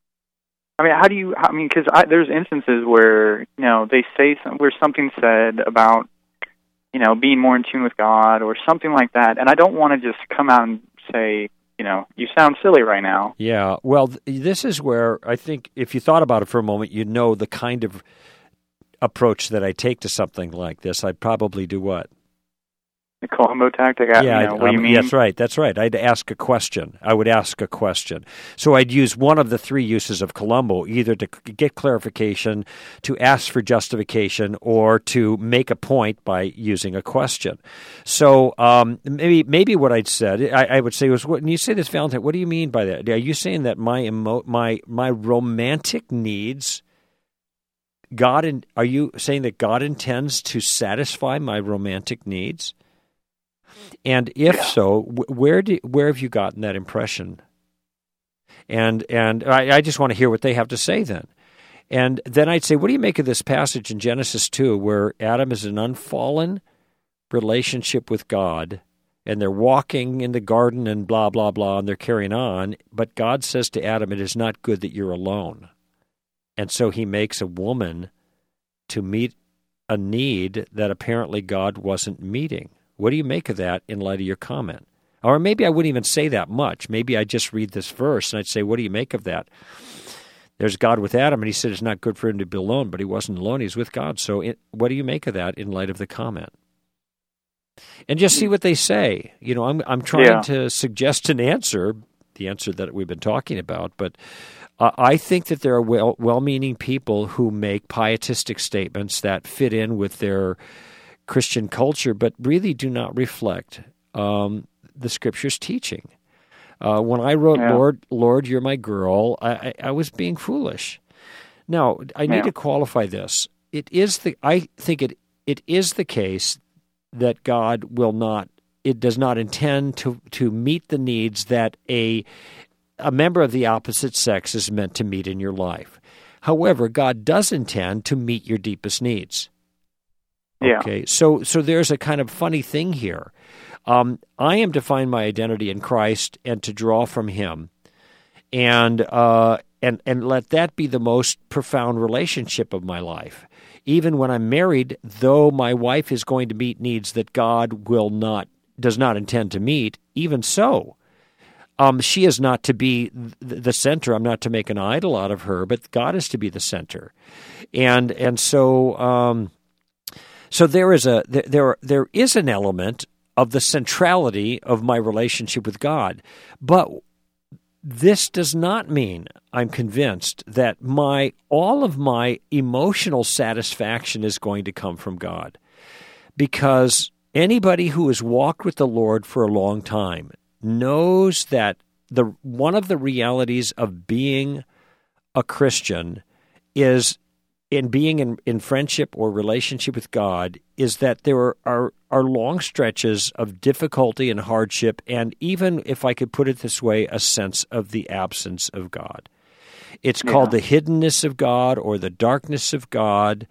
Because there's instances where, they say where something's said about, being more in tune with God or something like that, and I don't want to just come out and say, you sound silly right now. Yeah, well, this is where I think if you thought about it for a moment, you'd know the kind of approach that I take to something like this. I'd probably do what? The Columbo tactic? What do you mean? That's right. I'd ask a question. I would ask a question. So I'd use one of the three uses of Columbo, either to get clarification, to ask for justification, or to make a point by using a question. So maybe what I'd said, I would say was, when you say this, Valentine, what do you mean by that? Are you saying that my romantic needs, are you saying that God intends to satisfy my romantic needs? And if so, where have you gotten that impression? And I just want to hear what they have to say then. And then I'd say, what do you make of this passage in Genesis 2 where Adam is in an unfallen relationship with God, and they're walking in the garden and blah, blah, blah, and they're carrying on, but God says to Adam, it is not good that you're alone. And so he makes a woman to meet a need that apparently God wasn't meeting. What do you make of that in light of your comment? Or maybe I wouldn't even say that much. Maybe I'd just read this verse and I'd say, what do you make of that? There's God with Adam, and he said it's not good for him to be alone, but he wasn't alone. He's with God. So what do you make of that in light of the comment? And just see what they say. I'm trying to suggest an answer, the answer that we've been talking about, but I think that there are well-meaning people who make pietistic statements that fit in with their Christian culture, but really do not reflect the Scripture's teaching. When I wrote, Lord, you're my girl, I was being foolish. Now, I need to qualify this. I think it is the case that God does not intend to meet the needs that a member of the opposite sex is meant to meet in your life. However, God does intend to meet your deepest needs. Okay, so there's a kind of funny thing here. I am to find my identity in Christ and to draw from Him, and let that be the most profound relationship of my life. Even when I'm married, though my wife is going to meet needs that God does not intend to meet, even so, she is not to be the center. I'm not to make an idol out of her, but God is to be the center, and so. So there is an element of the centrality of my relationship with God, but this does not mean, I'm convinced, that all of my emotional satisfaction is going to come from God, because anybody who has walked with the Lord for a long time knows that one of the realities of being a Christian is, in being in friendship or relationship with God, is that there are long stretches of difficulty and hardship, and even, if I could put it this way, a sense of the absence of God. It's called the hiddenness of God or the darkness of God.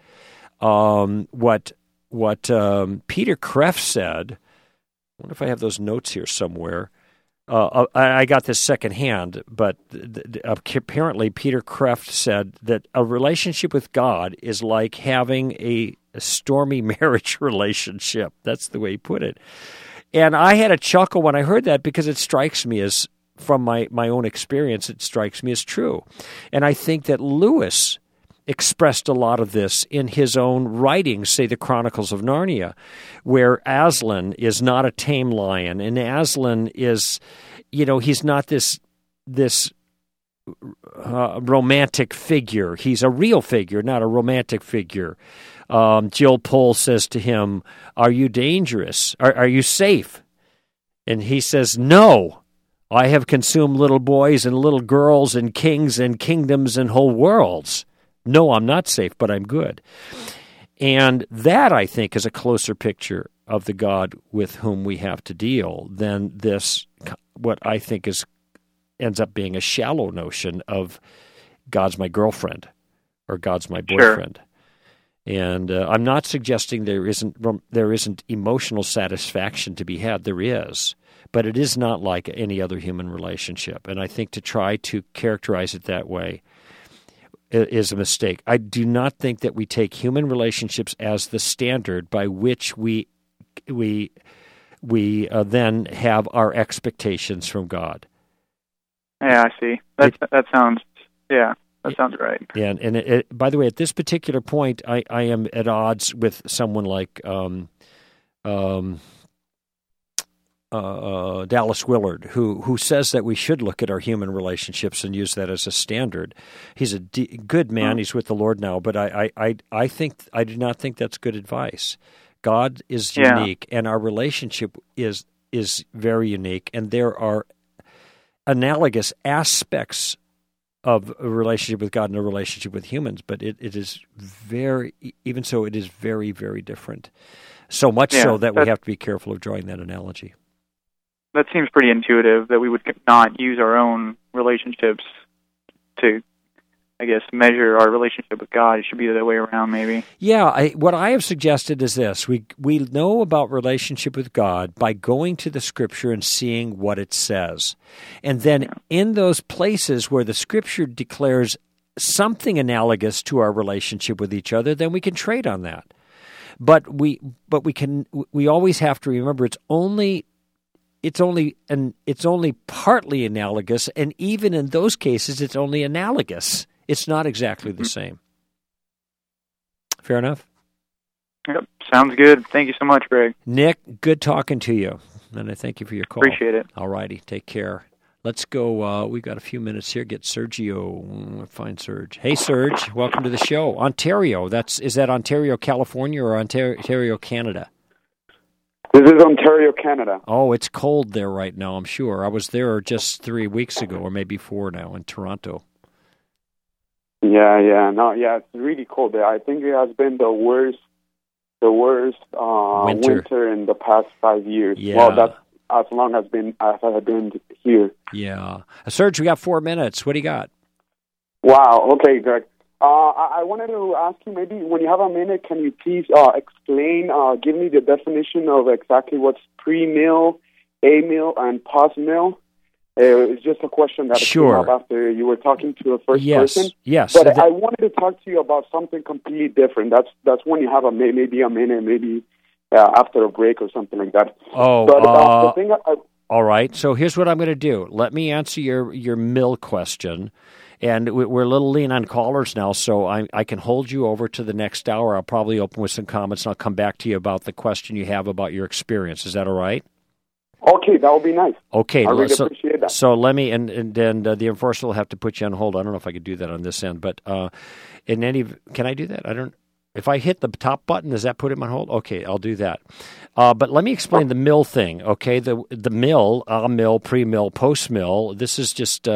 What Peter Kreeft said, I wonder if I have those notes here somewhere. I got this secondhand, but apparently Peter Kreeft said that a relationship with God is like having a stormy marriage relationship. That's the way he put it. And I had a chuckle when I heard that, because it strikes me as, from my own experience, it strikes me as true. And I think that Lewis expressed a lot of this in his own writings, say the Chronicles of Narnia, where Aslan is not a tame lion, and Aslan is, he's not this romantic figure. He's a real figure, not a romantic figure. Jill Pole says to him, "Are you dangerous? Are you safe?" And he says, "No. I have consumed little boys and little girls and kings and kingdoms and whole worlds. No, I'm not safe, but I'm good." And that, I think, is a closer picture of the God with whom we have to deal than this, what I think ends up being a shallow notion of God's my girlfriend or God's my boyfriend. Sure. And I'm not suggesting there isn't emotional satisfaction to be had. There is. But it is not like any other human relationship. And I think to try to characterize it that way is a mistake. I do not think that we take human relationships as the standard by which we then have our expectations from God. Yeah, I see. That sounds right. Yeah, and by the way, at this particular point, I am at odds with someone like Dallas Willard, who says that we should look at our human relationships and use that as a standard. He's a good man. He's with the Lord now, but I do not think that's good advice. God is unique, and our relationship is very unique, and there are analogous aspects of a relationship with God and a relationship with humans, but it is very, even so, it is very, very different. So much so that we have to be careful of drawing that analogy. That seems pretty intuitive, that we would not use our own relationships to, I guess, measure our relationship with God. It should be the other way around, maybe. Yeah, what I have suggested is this. We know about relationship with God by going to the Scripture and seeing what it says. And then in those places where the Scripture declares something analogous to our relationship with each other, then we can trade on that. But we always have to remember it's only partly analogous, and even in those cases, it's only analogous. It's not exactly the same. Fair enough? Yep, sounds good. Thank you so much, Greg. Nick, good talking to you, and I thank you for your call. Appreciate it. All righty, take care. Let's go. We've got a few minutes here. Get Sergio. Find Serge. Hey, Serge. Welcome to the show. Ontario. Is that Ontario, California, or Ontario, Canada? This is Ontario, Canada. Oh, it's cold there right now, I'm sure. I was there just 3 weeks ago, or maybe 4 now, in Toronto. It's really cold there. I think it has been the worst winter in the past 5 years. Yeah. Well, that's as long as I've been here. Yeah. Serge, we got 4 minutes. What do you got? Wow. Okay, Greg. I wanted to ask you, maybe when you have a minute, can you please explain, give me the definition of exactly what's pre-meal, a-meal, and post-meal? It's just a question that came up after you were talking to the first person. Yes. But I wanted to talk to you about something completely different. That's when you have maybe a minute, maybe after a break or something like that. Oh, but the thing all right. So here's what I'm going to do. Let me answer your mill question. And we're a little lean on callers now, so I can hold you over to the next hour. I'll probably open with some comments, and I'll come back to you about the question you have about your experience. Is that all right? Okay, that would be nice. Okay. I really appreciate that. So let me, and then the enforcer will have to put you on hold. I don't know if I could do that on this end, but can I do that? If I hit the top button, does that put him on hold? Okay, I'll do that. But let me explain the mill thing, okay? The mill, mill, pre-mill, post-mill, this is just...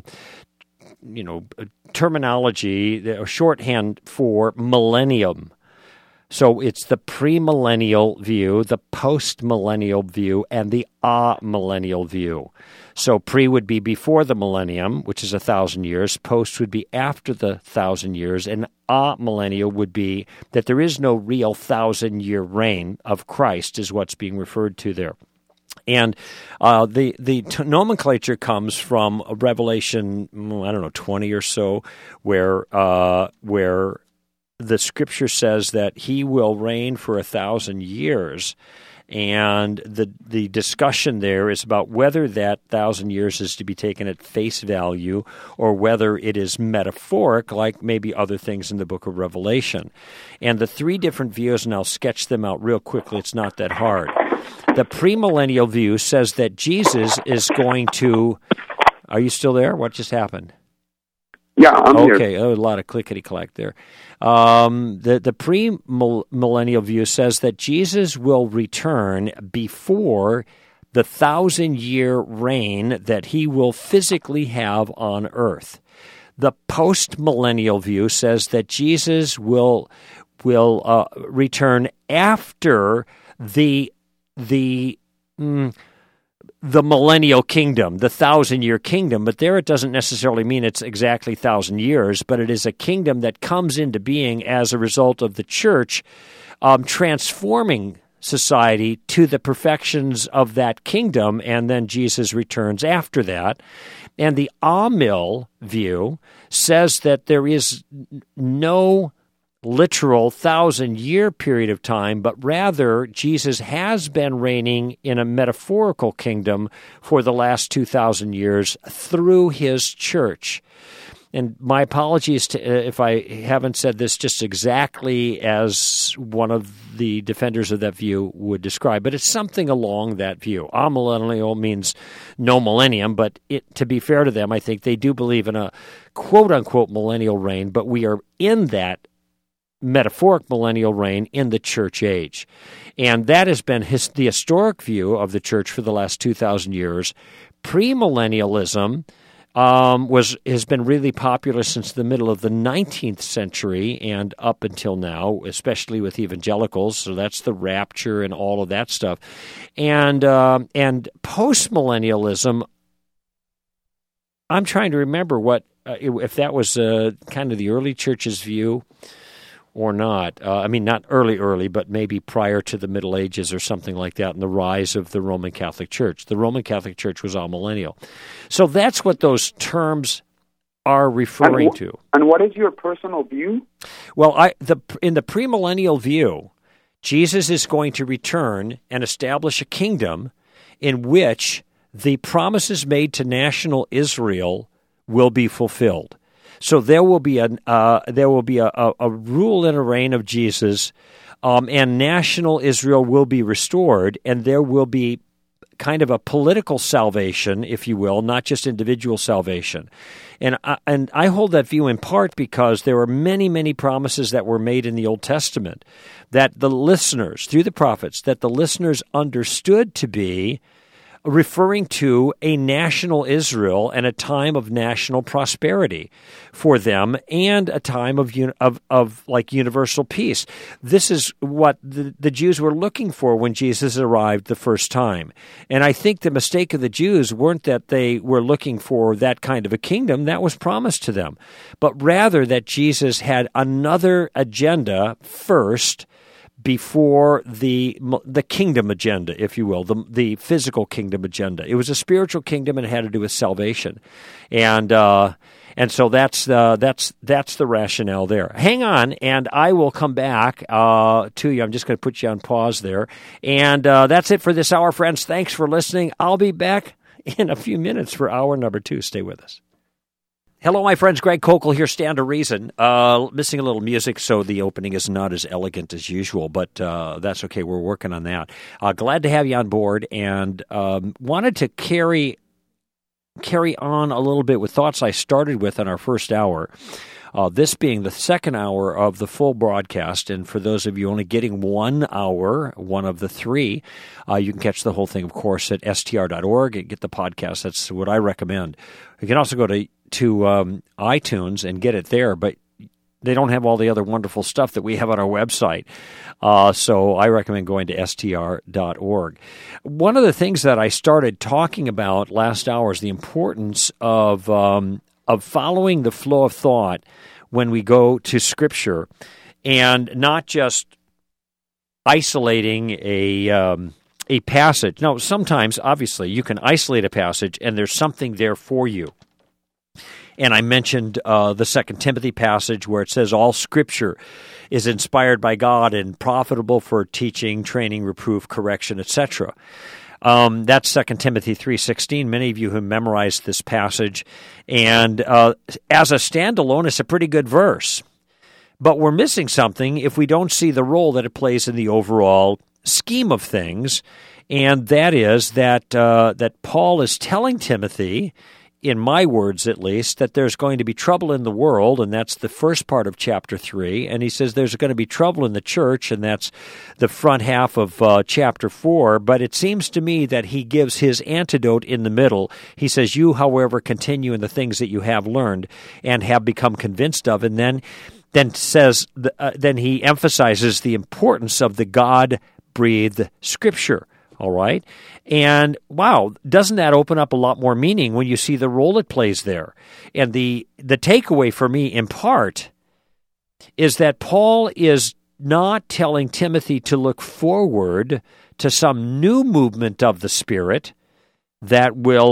terminology, a shorthand for millennium. So it's the premillennial view, the postmillennial view, and the amillennial view. So pre would be before the millennium, which is 1,000 years. Post would be after the 1,000 years. And amillennial would be that there is no real 1,000-year reign of Christ is what's being referred to there. And the nomenclature comes from Revelation, 20 or so, where the Scripture says that He will reign for 1,000 years, And the discussion there is about whether that 1,000 years is to be taken at face value or whether it is metaphoric, like maybe other things in the book of Revelation. And the three different views, and I'll sketch them out real quickly, it's not that hard. The premillennial view says that Jesus is going to... Are you still there? What just happened? Yeah, I'm here. Okay, a lot of clickety-clack there. The premillennial view says that Jesus will return before the 1,000-year reign that he will physically have on earth. The postmillennial view says that Jesus will return after the millennial kingdom, the 1,000-year kingdom, but there it doesn't necessarily mean it's exactly 1,000 years, but it is a kingdom that comes into being as a result of the church transforming society to the perfections of that kingdom, and then Jesus returns after that. And the Amill view says that there is no literal 1,000-year period of time, but rather Jesus has been reigning in a metaphorical kingdom for the last 2,000 years through his church. And my apologies if I haven't said this just exactly as one of the defenders of that view would describe, but it's something along that view. Amillennial means no millennium, but to be fair to them, I think they do believe in a quote-unquote millennial reign, but we are in that metaphoric millennial reign in the church age. And that has been the historic view of the church for the last 2,000 years. Premillennialism has been really popular since the middle of the 19th century and up until now, especially with evangelicals. So that's the rapture and all of that stuff. And postmillennialism, I'm trying to remember if that was kind of the early church's view or not. I mean, not early, but maybe prior to the Middle Ages or something like that, and the rise of the Roman Catholic Church. The Roman Catholic Church was amillennial. So that's what those terms are referring to. And what is your personal view? Well, in the premillennial view, Jesus is going to return and establish a kingdom in which the promises made to national Israel will be fulfilled. So there will be a rule and a reign of Jesus, and national Israel will be restored, and there will be kind of a political salvation, if you will, not just individual salvation. And I hold that view in part because there are many, many promises that were made in the Old Testament that the listeners, through the prophets, that the listeners understood to be referring to a national Israel and a time of national prosperity for them and a time of like universal peace. This is what the Jews were looking for when Jesus arrived the first time. And I think the mistake of the Jews weren't that they were looking for that kind of a kingdom that was promised to them, but rather that Jesus had another agenda first before the kingdom agenda, if you will, the physical kingdom agenda. It was a spiritual kingdom and it had to do with salvation, and so that's the rationale there. Hang on, and I will come back to you. I'm just going to put you on pause there, and that's it for this hour, friends. Thanks for listening. I'll be back in a few minutes for hour number 2. Stay with us. Hello, my friends. Greg Koukl here, Stand to Reason. Missing a little music, so the opening is not as elegant as usual, but that's okay. We're working on that. Glad to have you on board, and wanted to carry on a little bit with thoughts I started with in our first hour. This being the second hour of the full broadcast, and for those of you only getting 1 hour, one of the 3, you can catch the whole thing, of course, at str.org and get the podcast. That's what I recommend. You can also go to iTunes and get it there, but they don't have all the other wonderful stuff that we have on our website. So I recommend going to str.org. One of the things that I started talking about last hour is the importance of following the flow of thought when we go to Scripture, and not just isolating a passage. Now, sometimes, obviously, you can isolate a passage, and there's something there for you. And I mentioned the 2 Timothy passage where it says all Scripture is inspired by God and profitable for teaching, training, reproof, correction, etc. That's 2 Timothy 3:16. Many of you have memorized this passage. And as a standalone, it's a pretty good verse. But we're missing something if we don't see the role that it plays in the overall scheme of things. And that is that Paul is telling Timothy, in my words at least, that there's going to be trouble in the world, and that's the first part of chapter 3. And he says there's going to be trouble in the church, and that's the front half of chapter 4. But it seems to me that he gives his antidote in the middle. He says, you, however, continue in the things that you have learned and have become convinced of, and then he emphasizes the importance of the God-breathed Scripture. All right? And, wow, doesn't that open up a lot more meaning when you see the role it plays there? And the takeaway for me, in part, is that Paul is not telling Timothy to look forward to some new movement of the Spirit that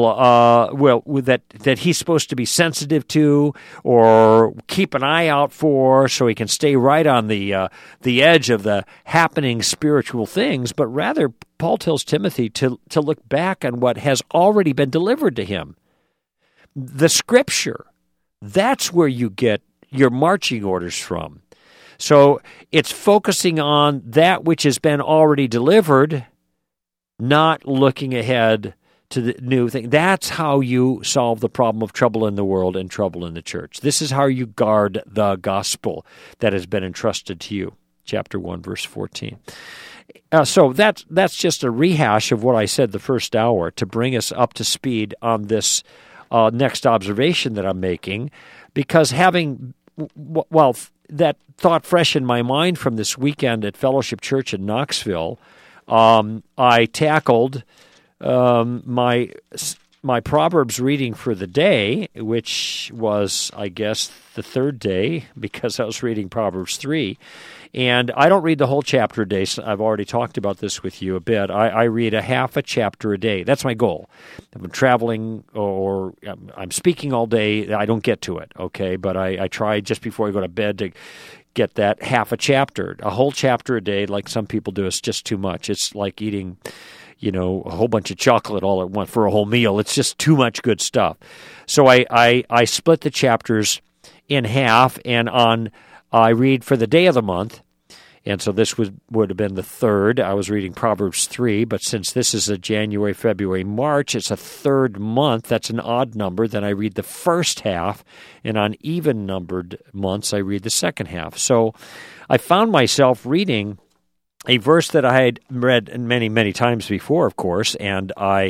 that he's supposed to be sensitive to or keep an eye out for, so he can stay right on the edge of the happening spiritual things. But rather, Paul tells Timothy to look back on what has already been delivered to him. The Scripture, that's where you get your marching orders from. So it's focusing on that which has been already delivered, not looking ahead to the new thing. That's how you solve the problem of trouble in the world and trouble in the church. This is how you guard the gospel that has been entrusted to you. Chapter 1, verse 14. So that's just a rehash of what I said the first hour to bring us up to speed on this next observation that I'm making, because having, that thought fresh in my mind from this weekend at Fellowship Church in Knoxville, I tackled my Proverbs reading for the day, which was, I guess, the third day, because I was reading Proverbs 3. And I don't read the whole chapter a day. So I've already talked about this with you a bit. I read a half a chapter a day. That's my goal. If I'm traveling or I'm speaking all day, I don't get to it, okay? But I try just before I go to bed to get that half a chapter. A whole chapter a day, like some people do, is just too much. It's like eating, a whole bunch of chocolate all at once for a whole meal. It's just too much good stuff. So I split the chapters in half, and I read for the day of the month. And so this would have been the third. I was reading Proverbs 3, but since this is a January, February, March, it's a third month. That's an odd number. Then I read the first half, and on even-numbered months, I read the second half. So I found myself reading a verse that I had read many, many times before, of course, and I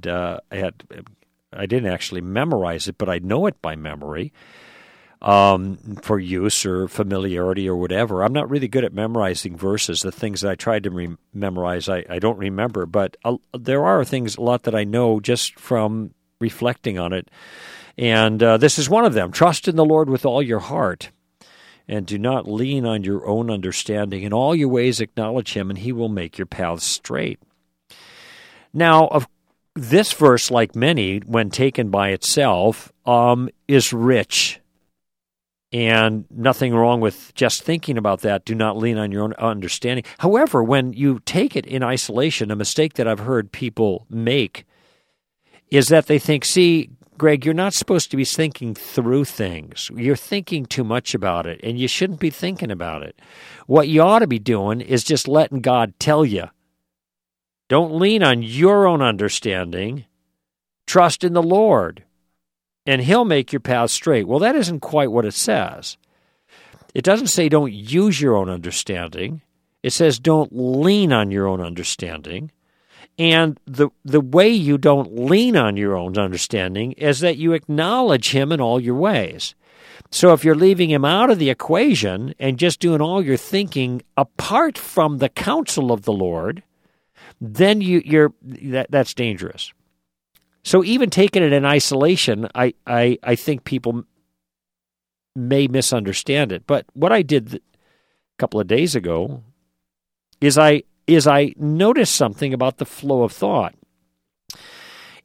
didn't actually memorize it, but I know it by memory. For use or familiarity or whatever. I'm not really good at memorizing verses. The things that I tried to memorize, I don't remember. But there are things a lot that I know just from reflecting on it. And this is one of them. Trust in the Lord with all your heart, and do not lean on your own understanding. In all your ways acknowledge Him, and He will make your paths straight. Now, this verse, like many, when taken by itself, is rich. And nothing wrong with just thinking about that. Do not lean on your own understanding. However, when you take it in isolation, a mistake that I've heard people make is that they think, see, Greg, you're not supposed to be thinking through things. You're thinking too much about it, and you shouldn't be thinking about it. What you ought to be doing is just letting God tell you. Don't lean on your own understanding. Trust in the Lord, and He'll make your path straight. Well, that isn't quite what it says. It doesn't say don't use your own understanding. It says don't lean on your own understanding. And the way you don't lean on your own understanding is that you acknowledge Him in all your ways. So if you're leaving Him out of the equation and just doing all your thinking apart from the counsel of the Lord, then that's dangerous. So even taking it in isolation, I think people may misunderstand it. But what I did a couple of days ago is I noticed something about the flow of thought.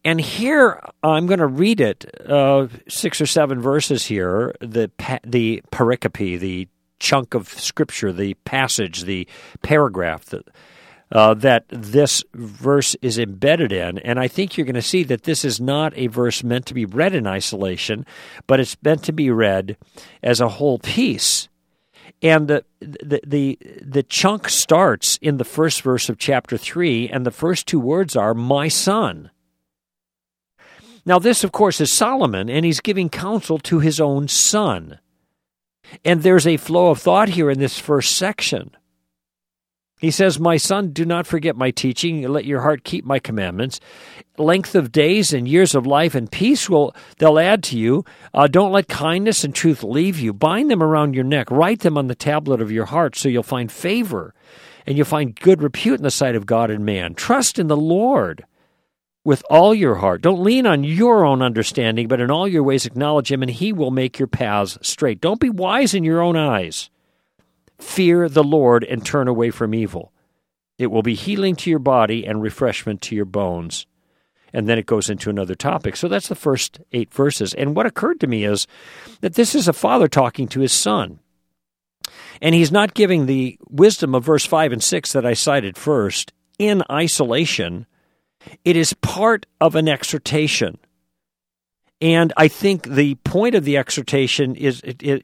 And here, I'm going to read it, 6 or 7 verses here, the pericope, the chunk of Scripture, the passage, the paragraph that this verse is embedded in. And I think you're going to see that this is not a verse meant to be read in isolation, but it's meant to be read as a whole piece. And the chunk starts in the first verse of chapter 3, and the first 2 words are, "my son." Now this, of course, is Solomon, and he's giving counsel to his own son. And there's a flow of thought here in this first section. He says, "My son, do not forget my teaching. Let your heart keep my commandments. Length of days and years of life and peace they'll add to you. Don't let kindness and truth leave you. Bind them around your neck. Write them on the tablet of your heart so you'll find favor and you'll find good repute in the sight of God and man. Trust in the Lord with all your heart. Don't lean on your own understanding, but in all your ways acknowledge him, and he will make your paths straight. Don't be wise in your own eyes. Fear the Lord and turn away from evil. It will be healing to your body and refreshment to your bones." And then it goes into another topic. So that's the first 8 verses. And what occurred to me is that this is a father talking to his son. And he's not giving the wisdom of verse 5 and 6 that I cited first in isolation. It is part of an exhortation. And I think the point of the exhortation is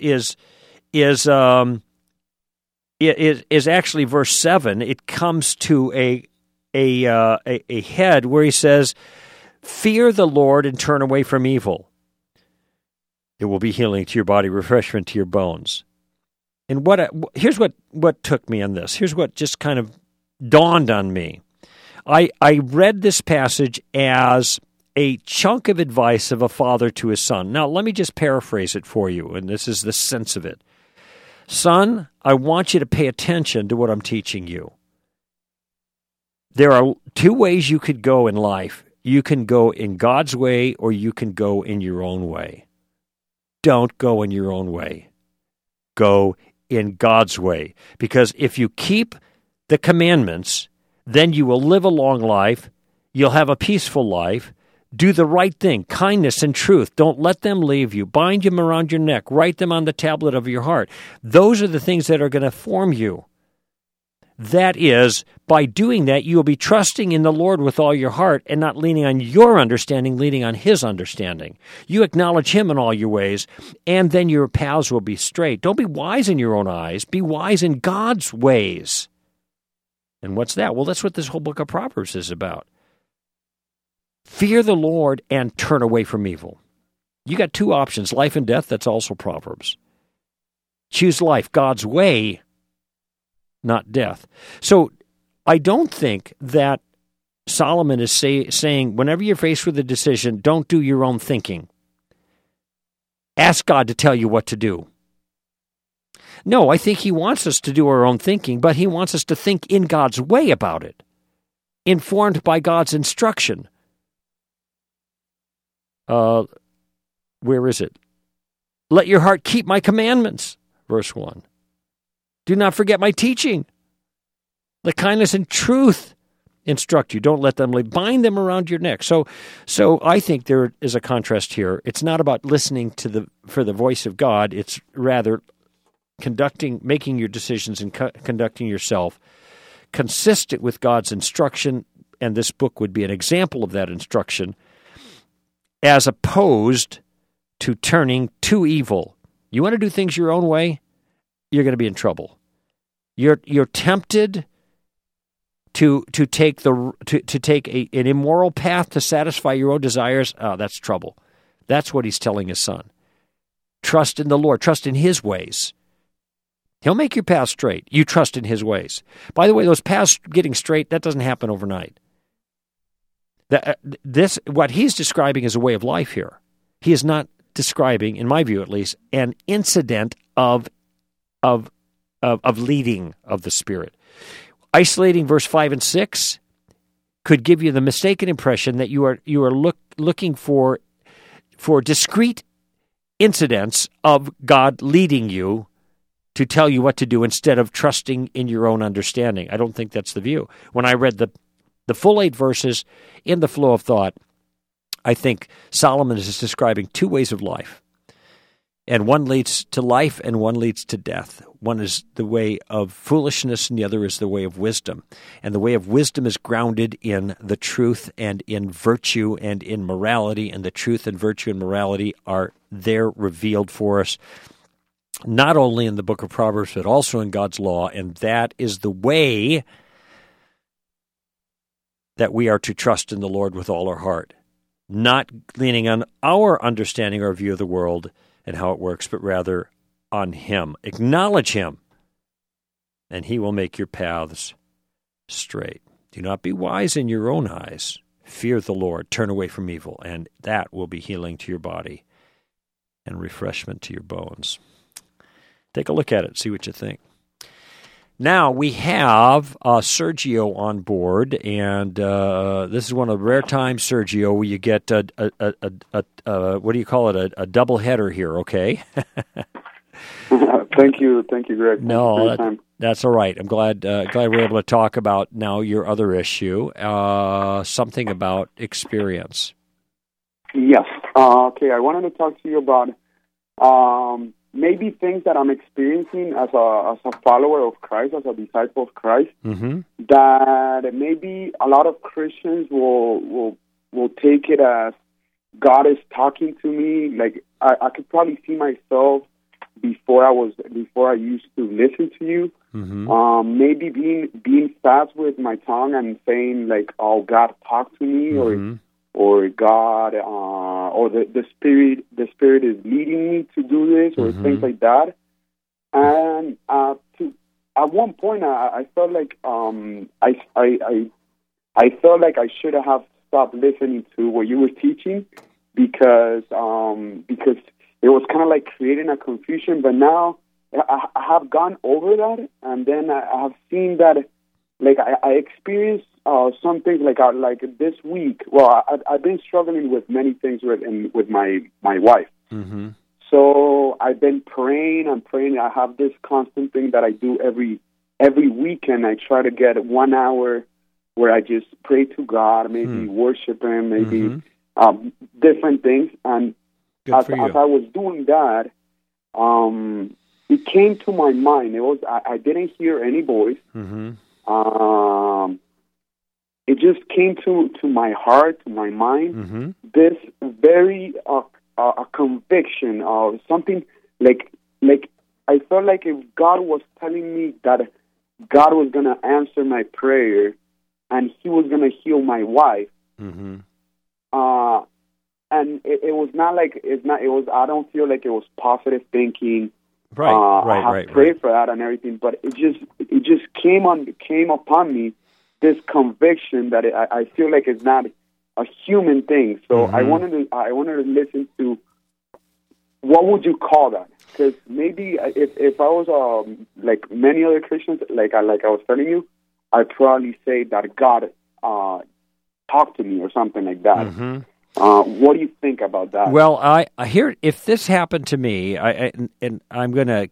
actually verse 7. It comes to a head where he says, "Fear the Lord and turn away from evil. It will be healing to your body, refreshment to your bones." And here's what took me on this. Here's what just kind of dawned on me. I read this passage as a chunk of advice of a father to his son. Now, let me just paraphrase it for you, and this is the sense of it. "Son, I want you to pay attention to what I'm teaching you. There are 2 ways you could go in life. You can go in God's way or you can go in your own way. Don't go in your own way. Go in God's way. Because if you keep the commandments, then you will live a long life. You'll have a peaceful life. Do the right thing, kindness and truth. Don't let them leave you. Bind them around your neck. Write them on the tablet of your heart." Those are the things that are going to form you. That is, by doing that, you will be trusting in the Lord with all your heart and not leaning on your understanding, leaning on his understanding. You acknowledge him in all your ways, and then your paths will be straight. Don't be wise in your own eyes. Be wise in God's ways. And what's that? Well, that's what this whole book of Proverbs is about. Fear the Lord and turn away from evil. You got 2 options, life and death. That's also Proverbs. Choose life, God's way, not death. So I don't think that Solomon is saying whenever you're faced with a decision, don't do your own thinking. Ask God to tell you what to do. No, I think he wants us to do our own thinking, but he wants us to think in God's way about it, informed by God's instruction. Where is it? "Let your heart keep my commandments," verse 1. "Do not forget my teaching. Let kindness and truth instruct you. Don't let them leave. Bind them around your neck." So I think there is a contrast here. It's not about listening for the voice of God. It's rather making your decisions and conducting yourself consistent with God's instruction, and this book would be an example of that instruction, as opposed to turning to evil. You want to do things your own way? You're going to be in trouble. You're tempted to take an immoral path to satisfy your own desires. That's trouble. That's what he's telling his son. Trust in the Lord. Trust in his ways. He'll make your path straight. You trust in his ways. By the way, those paths getting straight, that doesn't happen overnight. What he's describing is a way of life here. He is not describing, in my view at least, an incident of leading of the Spirit. Isolating verse 5 and 6 could give you the mistaken impression that you are looking for discrete incidents of God leading you to tell you what to do instead of trusting in your own understanding. I don't think that's the view. When I read the full 8 verses in the flow of thought, I think Solomon is describing two ways of life. And one leads to life and one leads to death. One is the way of foolishness and the other is the way of wisdom. And the way of wisdom is grounded in the truth and in virtue and in morality. And the truth and virtue and morality are there revealed for us, not only in the book of Proverbs, but also in God's law. And that is the way that we are to trust in the Lord with all our heart, not leaning on our understanding or view of the world and how it works, but rather on Him. Acknowledge Him, and He will make your paths straight. Do not be wise in your own eyes. Fear the Lord. Turn away from evil, and that will be healing to your body and refreshment to your bones. Take a look at it. See what you think. Now, we have Sergio on board, and this is one of the rare times, Sergio, where you get what do you call it, a double header here, okay? Thank you, Greg. No, that's all right. I'm glad we're able to talk about now your other issue, something about experience. Yes. Okay, I wanted to talk to you about maybe things that I'm experiencing as a follower of Christ, as a disciple of Christ, that maybe a lot of Christians will take it as God is talking to me. Like I could probably see myself before I used to listen to you. Maybe being fast with my tongue and saying like, "Oh, God, talk to me," or God, or the Spirit is leading me to do this, or things like that. And at one point, I felt like I felt like I should have stopped listening to what you were teaching because it was kind of like creating a confusion. But now I have gone over that, and then I have seen that, like I experienced some things like this week. Well, I've been struggling with many things with my wife. So I've been praying and praying. I have this constant thing that I do every weekend. I try to get 1 hour where I just pray to God, maybe worship Him, maybe different things. And as I was doing that, it came to my mind. It was I didn't hear any voice. It just came to my heart, to my mind, this very a conviction of something like I felt like if God was telling me that God was going to answer my prayer and He was going to heal my wife. And it was not like it was. I don't feel like it was positive thinking. I have prayed for that and everything, but it just came upon me, this conviction that I feel like it's not a human thing. So I wanted to listen to what would you call that? Because maybe if I was like many other Christians, like I was telling you, I'd probably say that God talked to me or something like that. What do you think about that? Well, I hear if this happened to me, I'm gonna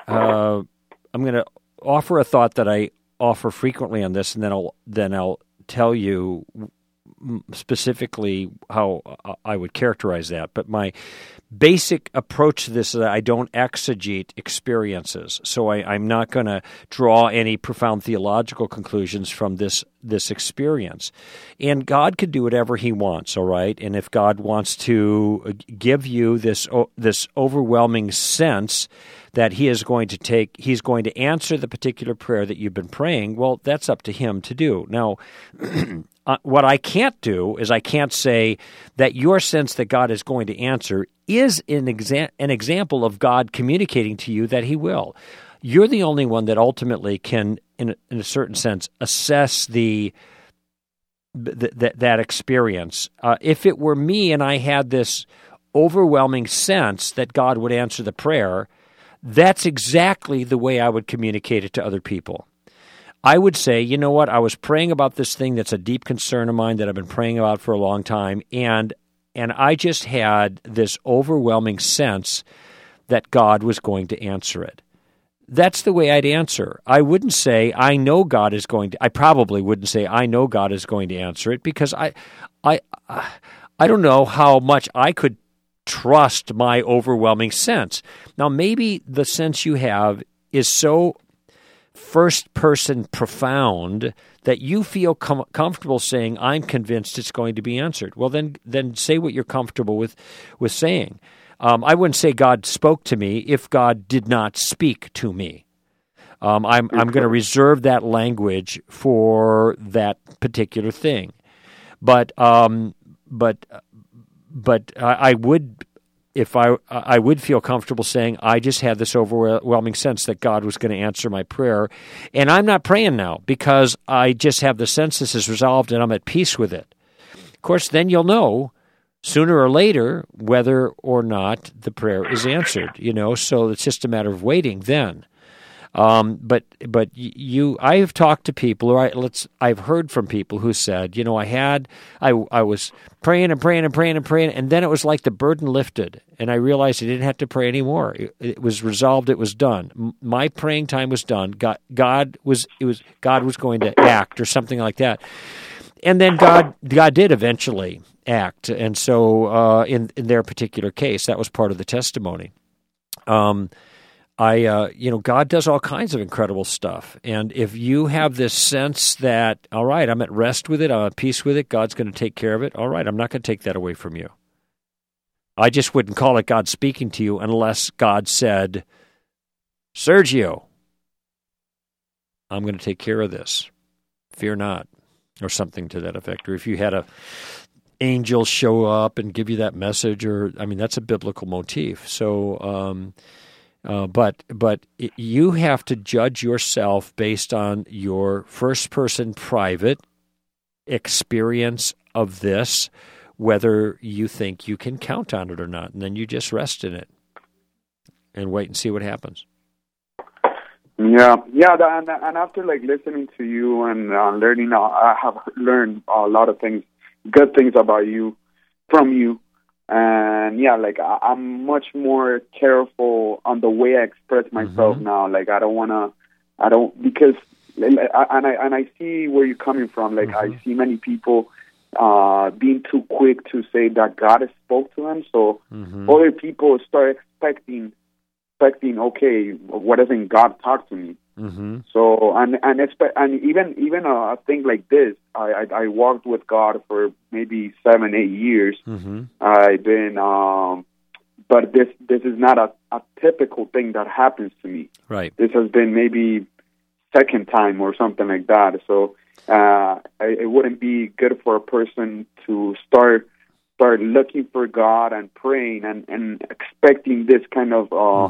offer a thought that I offer frequently on this, and then I'll tell you specifically how I would characterize that. But my basic approach to this is that I don't exegete experiences. So I'm not going to draw any profound theological conclusions from this experience. And God could do whatever He wants, all right? And if God wants to give you this overwhelming sense that He's going to answer the particular prayer that you've been praying, well, that's up to Him to do. Now, what I can't do is I can't say that your sense that God is going to answer is an example of God communicating to you that He will. You're the only one that ultimately can, in a certain sense, assess that experience. If it were me and I had this overwhelming sense that God would answer the prayer, that's exactly the way I would communicate it to other people. I would say, you know what, I was praying about this thing that's a deep concern of mine that I've been praying about for a long time, and I just had this overwhelming sense that God was going to answer it. That's the way I'd answer. I wouldn't say, I know God is going to, I probably wouldn't say, I know God is going to answer it, because I don't know how much I could trust my overwhelming sense. Now, maybe the sense you have is so first-person profound that you feel comfortable saying, I'm convinced it's going to be answered. Well, then say what you're comfortable with saying. I wouldn't say God spoke to me if God did not speak to me. I'm going to reserve that language for that particular thing. But I would, if I would feel comfortable saying, I just had this overwhelming sense that God was going to answer my prayer, and I'm not praying now because I just have the sense this is resolved and I'm at peace with it. Of course, then you'll know sooner or later whether or not the prayer is answered. So it's just a matter of waiting then. But I have talked to people, or I've heard from people who said, I was praying and praying and praying and praying, and then it was like the burden lifted, and I realized I didn't have to pray anymore. It was resolved. It was done. My praying time was done. God was going to act or something like that, and then God did eventually act, and so in their particular case, that was part of the testimony. God does all kinds of incredible stuff. And if you have this sense that, all right, I'm at rest with it, I'm at peace with it, God's going to take care of it, all right, I'm not going to take that away from you. I just wouldn't call it God speaking to you unless God said, Sergio, I'm going to take care of this. Fear not, or something to that effect. Or if you had a angel show up and give you that message, that's a biblical motif. So, but you have to judge yourself based on your first-person private experience of this, whether you think you can count on it or not, and then you just rest in it and wait and see what happens. Yeah, and after listening to you and learning, I have learned a lot of things, good things about you, from you. And I'm much more careful on the way I express myself now. Because I see where you're coming from. I see many people being too quick to say that God has spoke to them. So other people start expecting, okay, what doesn't God talk to me? So and even a thing like this, I walked with God for maybe 7-8 years. I've been, but this is not a typical thing that happens to me. Right. This has been maybe second time or something like that. So it wouldn't be good for a person to start looking for God and praying and expecting this kind of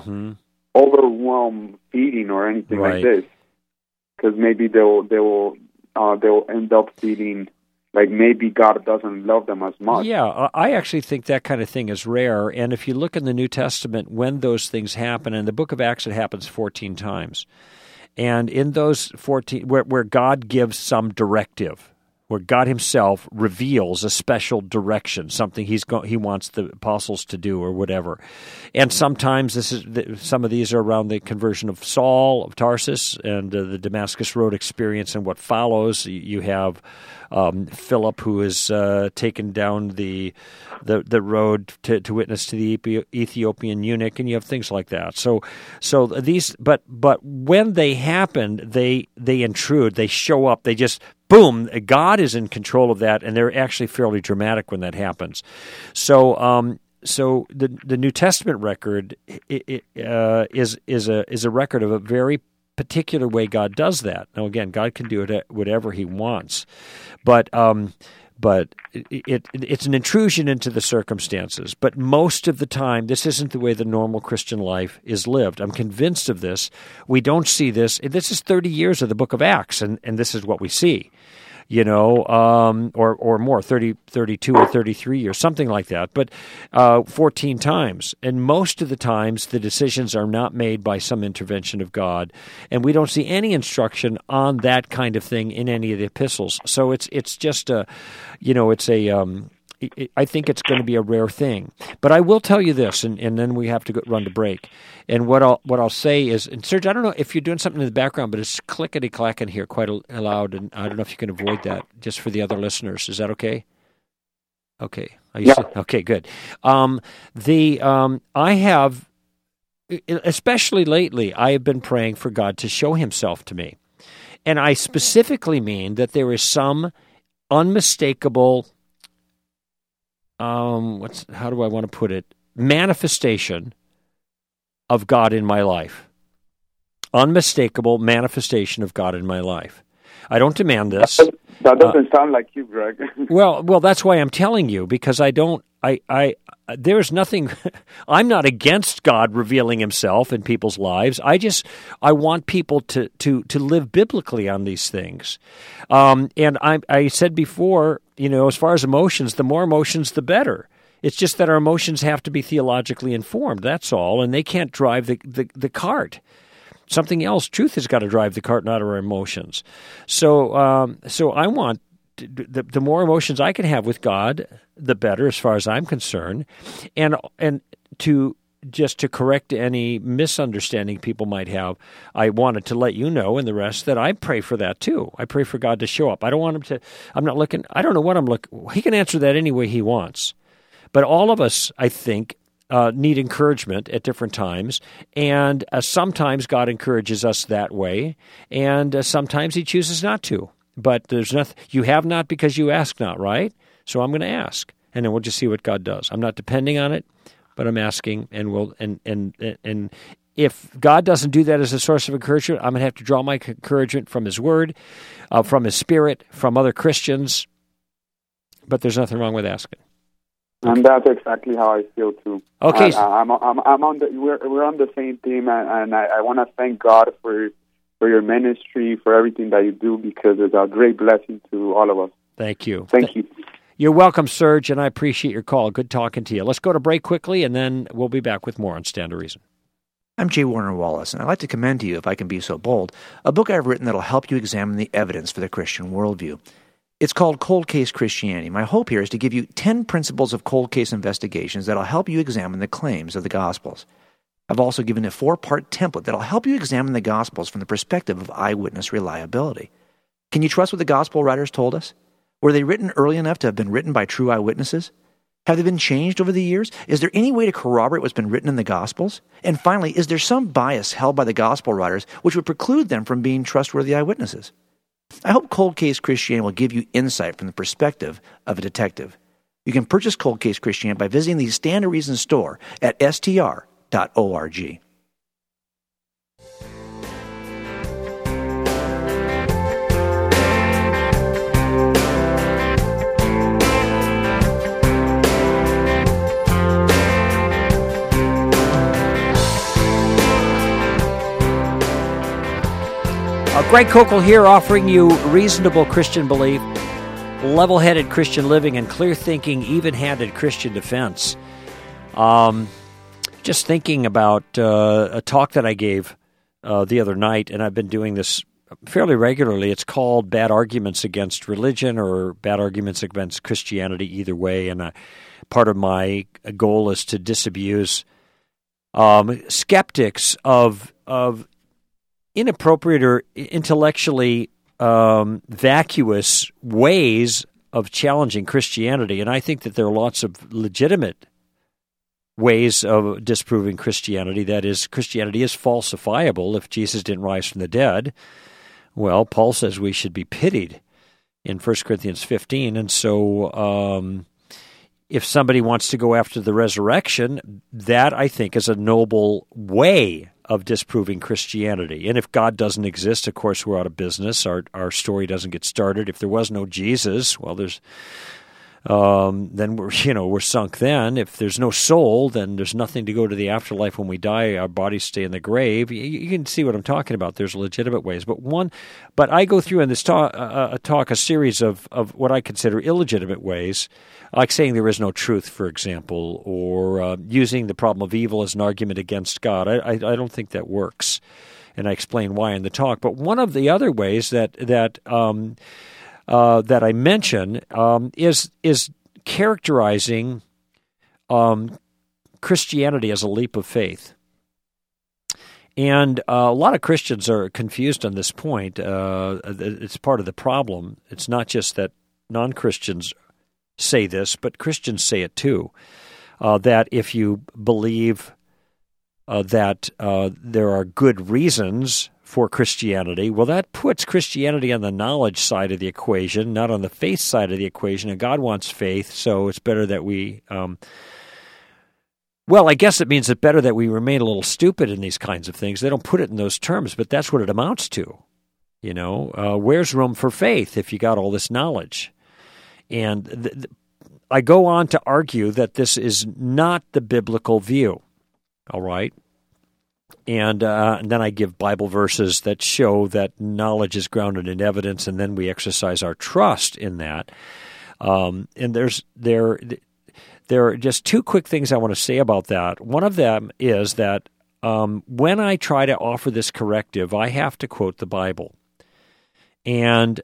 overwhelmed feeling or anything like this, because maybe they'll end up feeling like maybe God doesn't love them as much. Yeah, I actually think that kind of thing is rare. And if you look in the New Testament, when those things happen, in the book of Acts it happens 14 times. And in those 14, where God gives some directive, where God himself reveals a special direction, something he wants the apostles to do or whatever. And sometimes some of these are around the conversion of Saul of Tarsus and the Damascus Road experience and what follows. You have Philip, who is taken down the road to witness to the Ethiopian eunuch, and you have things like that. So these, but when they happen, they intrude, they show up, they just boom. God is in control of that, and they're actually fairly dramatic when that happens. So the New Testament record is a record of a very particular way God does that. Now, again, God can do it whatever he wants, but it's an intrusion into the circumstances. But most of the time, this isn't the way the normal Christian life is lived. I'm convinced of this. We don't see this. This is 30 years of the book of Acts, and this is what we see. Or more, 32 or 33 years, something like that, but 14 times. And most of the times, the decisions are not made by some intervention of God, and we don't see any instruction on that kind of thing in any of the epistles. So it's just I think it's going to be a rare thing. But I will tell you this, and then we have to run to break. And what I'll say is, and Serge, I don't know if you're doing something in the background, but it's clickety-clacking here quite loud, and I don't know if you can avoid that just for the other listeners. Is that okay? Okay. Yeah. Okay, good. I have, especially lately, I have been praying for God to show himself to me. And I specifically mean that there is some unmistakable, how do I want to put it, manifestation of God in my life. Unmistakable manifestation of God in my life. I don't demand this. That doesn't sound like you, Greg. Well, that's why I'm telling you, because there's nothing, I'm not against God revealing himself in people's lives. I want people to live biblically on these things. And I said before, as far as emotions, the more emotions, the better. It's just that our emotions have to be theologically informed, that's all, and they can't drive the cart. Something else, truth has got to drive the cart, not our emotions. So I want the more emotions I can have with God, the better, as far as I'm concerned, and to correct any misunderstanding people might have. I wanted to let you know and the rest that I pray for that too. I pray for God to show up. I don't want him to. I'm not looking. I don't know what I'm looking. He can answer that any way he wants, but all of us, I think, need encouragement at different times, and sometimes God encourages us that way, and sometimes he chooses not to. But there's nothing. You have not because you ask not, right? So I'm going to ask, and then we'll just see what God does. I'm not depending on it, but I'm asking, and if God doesn't do that as a source of encouragement, I'm going to have to draw my encouragement from his word, from his spirit, from other Christians. But there's nothing wrong with asking. And that's exactly how I feel too. Okay, I'm on the. We're on the same team, and I want to thank God for your ministry, for everything that you do, because it's a great blessing to all of us. Thank you. Thank you. You're welcome, Serge, and I appreciate your call. Good talking to you. Let's go to break quickly, and then we'll be back with more on Stand to Reason. I'm J. Warner Wallace, and I'd like to commend to you, if I can be so bold, a book I've written that'll help you examine the evidence for the Christian worldview. It's called Cold Case Christianity. My hope here is to give you 10 principles of cold case investigations that'll help you examine the claims of the Gospels. I've also given a 4-part template that'll help you examine the Gospels from the perspective of eyewitness reliability. Can you trust what the Gospel writers told us? Were they written early enough to have been written by true eyewitnesses? Have they been changed over the years? Is there any way to corroborate what's been written in the Gospels? And finally, is there some bias held by the Gospel writers which would preclude them from being trustworthy eyewitnesses? I hope Cold Case Christianity will give you insight from the perspective of a detective. You can purchase Cold Case Christianity by visiting the Stand to Reason store at str.org. Greg Koukl here, offering you reasonable Christian belief, level-headed Christian living, and clear-thinking, even-handed Christian defense. Just thinking about a talk that I gave the other night, and I've been doing this fairly regularly. It's called Bad Arguments Against Religion or Bad Arguments Against Christianity, either way. And part of my goal is to disabuse skeptics of inappropriate or intellectually vacuous ways of challenging Christianity. And I think that there are lots of legitimate ways of disproving Christianity. That is, Christianity is falsifiable. If Jesus didn't rise from the dead, well, Paul says we should be pitied in 1 Corinthians 15. And so if somebody wants to go after the resurrection, that, I think, is a noble way of disproving Christianity. And if God doesn't exist, of course, we're out of business. Our story doesn't get started. If there was no Jesus, well, then we're sunk then. If there's no soul, then there's nothing to go to the afterlife when we die. Our bodies stay in the grave. You can see what I'm talking about. There's legitimate ways. But I go through in this talk a series of what I consider illegitimate ways, like saying there is no truth, for example, or using the problem of evil as an argument against God. I don't think that works, and I explain why in the talk. But one of the other ways that I mention is characterizing Christianity as a leap of faith. And a lot of Christians are confused on this point. It's part of the problem. It's not just that non-Christians say this, but Christians say it too, that if you believe that there are good reasons for Christianity, well, that puts Christianity on the knowledge side of the equation, not on the faith side of the equation, and God wants faith, so it's better that we... Well, I guess it means it's better that we remain a little stupid in these kinds of things. They don't put it in those terms, but that's what it amounts to. You know, where's room for faith if you got all this knowledge? And I go on to argue that this is not the biblical view, all right? And then I give Bible verses that show that knowledge is grounded in evidence, and then we exercise our trust in that. And there are just two quick things I want to say about that. One of them is that when I try to offer this corrective, I have to quote the Bible. And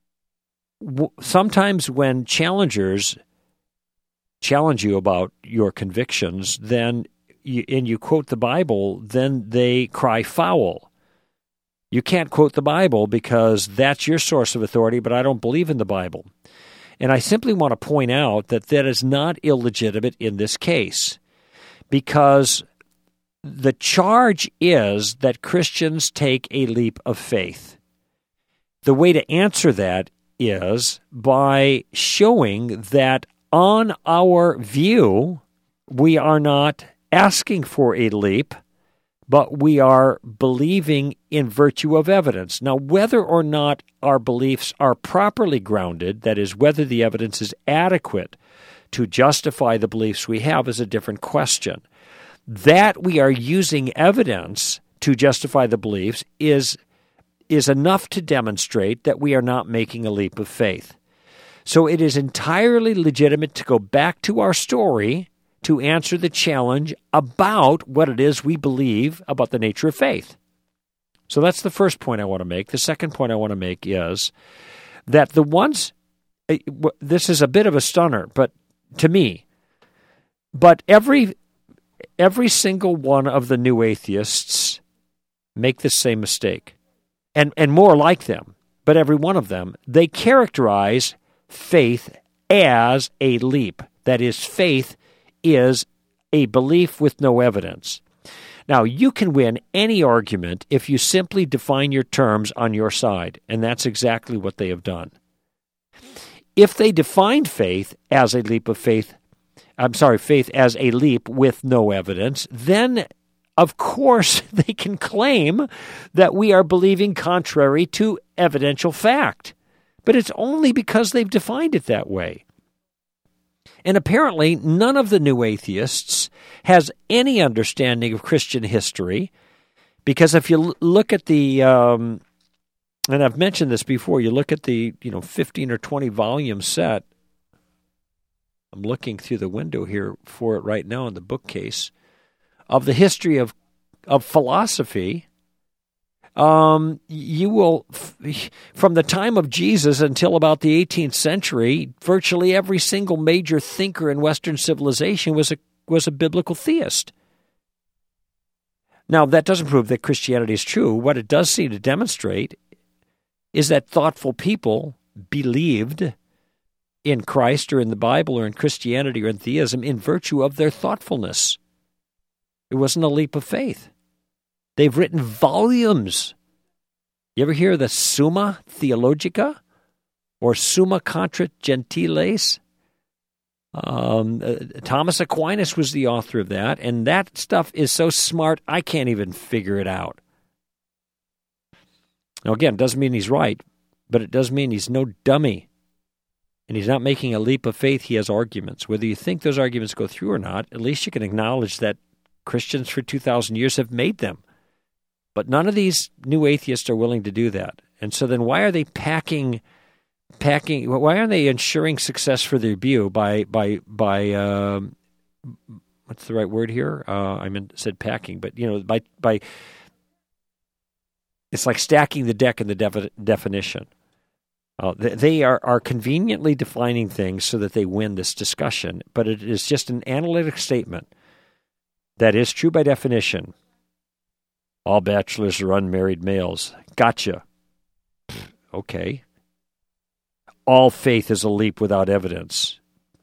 sometimes when challengers challenge you about your convictions, then you quote the Bible, then they cry foul. You can't quote the Bible because that's your source of authority, but I don't believe in the Bible. And I simply want to point out that that is not illegitimate in this case, because the charge is that Christians take a leap of faith. The way to answer that is by showing that on our view, we are not asking for a leap, but we are believing in virtue of evidence. Now, whether or not our beliefs are properly grounded, that is, whether the evidence is adequate to justify the beliefs we have, is a different question. That we are using evidence to justify the beliefs is enough to demonstrate that we are not making a leap of faith. So it is entirely legitimate to go back to our story to answer the challenge about what it is we believe about the nature of faith. So that's the first point I want to make. The second point I want to make is that this is a bit of a stunner, but to me, but every single one of the new atheists make the same mistake, and more like them, but every one of them, they characterize faith as a leap. That is, faith is a belief with no evidence. Now, you can win any argument if you simply define your terms on your side, and that's exactly what they have done. If they defined faith as a leap of faith, faith as a leap with no evidence, then, of course, they can claim that we are believing contrary to evidential fact. But it's only because they've defined it that way. And apparently, none of the new atheists has any understanding of Christian history, because if you look at the, and I've mentioned this before, you look at the 15 or 20 volume set. I'm looking through the window here for it right now in the bookcase of the history of philosophy. You will, from the time of Jesus until about the 18th century, virtually every single major thinker in Western civilization was a biblical theist. Now, that doesn't prove that Christianity is true. What it does seem to demonstrate is that thoughtful people believed in Christ or in the Bible or in Christianity or in theism in virtue of their thoughtfulness. It wasn't a leap of faith. They've written volumes. You ever hear the Summa Theologica or Summa Contra Gentiles? Thomas Aquinas was the author of that, and that stuff is so smart I can't even figure it out. Now, again, it doesn't mean he's right, but it does mean he's no dummy. And he's not making a leap of faith. He has arguments. Whether you think those arguments go through or not, at least you can acknowledge that Christians for 2,000 years have made them. But none of these new atheists are willing to do that. And so then why are they packing, why aren't they ensuring success for their view by what's the right word here? Said packing, but by it's like stacking the deck in the definition. They are conveniently defining things so that they win this discussion, but it is just an analytic statement that is true by definition. All bachelors are unmarried males. Gotcha. Okay. All faith is a leap without evidence.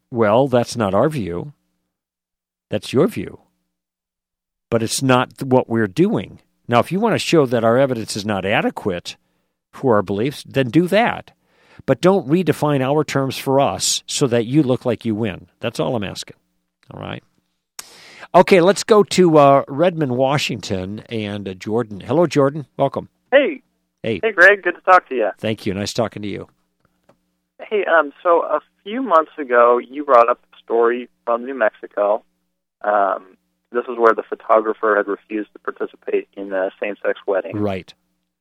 Well, that's not our view. That's your view. But it's not what we're doing. Now, if you want to show that our evidence is not adequate for our beliefs, then do that. But don't redefine our terms for us so that you look like you win. That's all I'm asking. All right? Okay, let's go to Redmond, Washington, and Jordan. Hello, Jordan. Welcome. Hey. Hey, Greg. Good to talk to you. Thank you. Nice talking to you. Hey, so a few months ago, you brought up a story from New Mexico. This is where the photographer had refused to participate in a same-sex wedding. Right.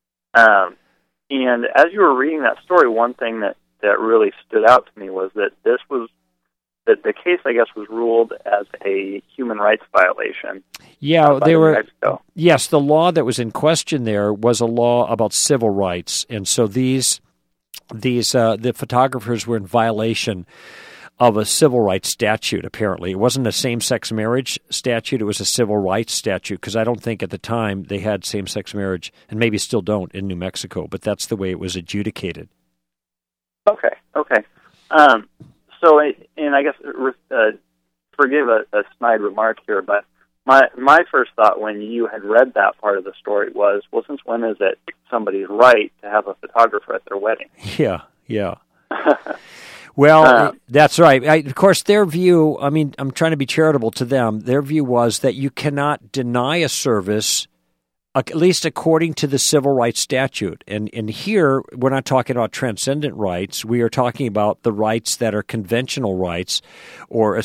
And as you were reading that story, one thing that really stood out to me was that that the case, I guess, was ruled as a human rights violation. Yeah, they were. Yes, the law that was in question there was a law about civil rights, and so the photographers were in violation of a civil rights statute, apparently. It wasn't a same-sex marriage statute, it was a civil rights statute, because I don't think at the time they had same-sex marriage, and maybe still don't in New Mexico, but that's the way it was adjudicated. Okay. So, and I guess, forgive a snide remark here, but my first thought when you had read that part of the story was, well, since when is it somebody's right to have a photographer at their wedding? Yeah. Well, that's right. Of course, their view, I mean, I'm trying to be charitable to them. Their view was that you cannot deny a service, at least according to the civil rights statute. And here, we're not talking about transcendent rights. We are talking about the rights that are conventional rights or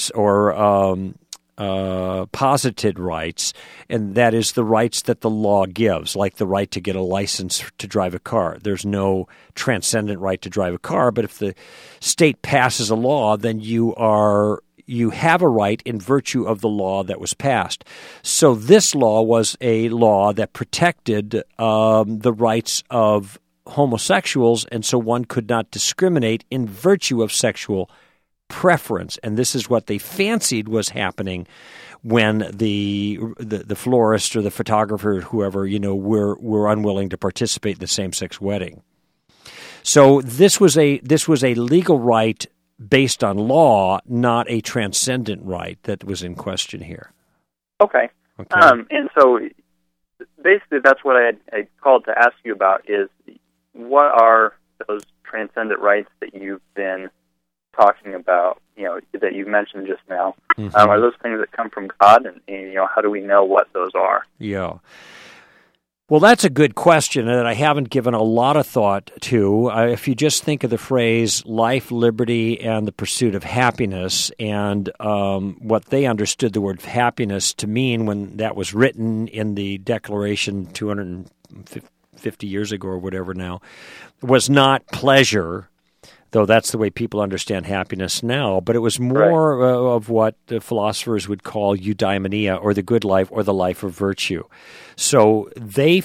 posited rights, and that is the rights that the law gives, like the right to get a license to drive a car. There's no transcendent right to drive a car, but if the state passes a law, then you have a right in virtue of the law that was passed. So this law was a law that protected the rights of homosexuals, and so one could not discriminate in virtue of sexual preference, and this is what they fancied was happening when the florist or the photographer, whoever, were unwilling to participate in the same-sex wedding. So this was a legal right based on law, not a transcendent right that was in question here. Okay. And so basically, that's what I called to ask you about: is what are those transcendent rights that you've been talking about, that you mentioned just now? Mm-hmm. Are those things that come from God, and how do we know what those are? Yeah. Well, that's a good question that I haven't given a lot of thought to. If you just think of the phrase life, liberty, and the pursuit of happiness, and what they understood the word happiness to mean when that was written in the Declaration 250 years ago or whatever now, was not pleasure, though that's the way people understand happiness now, but it was more of what the philosophers would call eudaimonia, or the good life, or the life of virtue. So they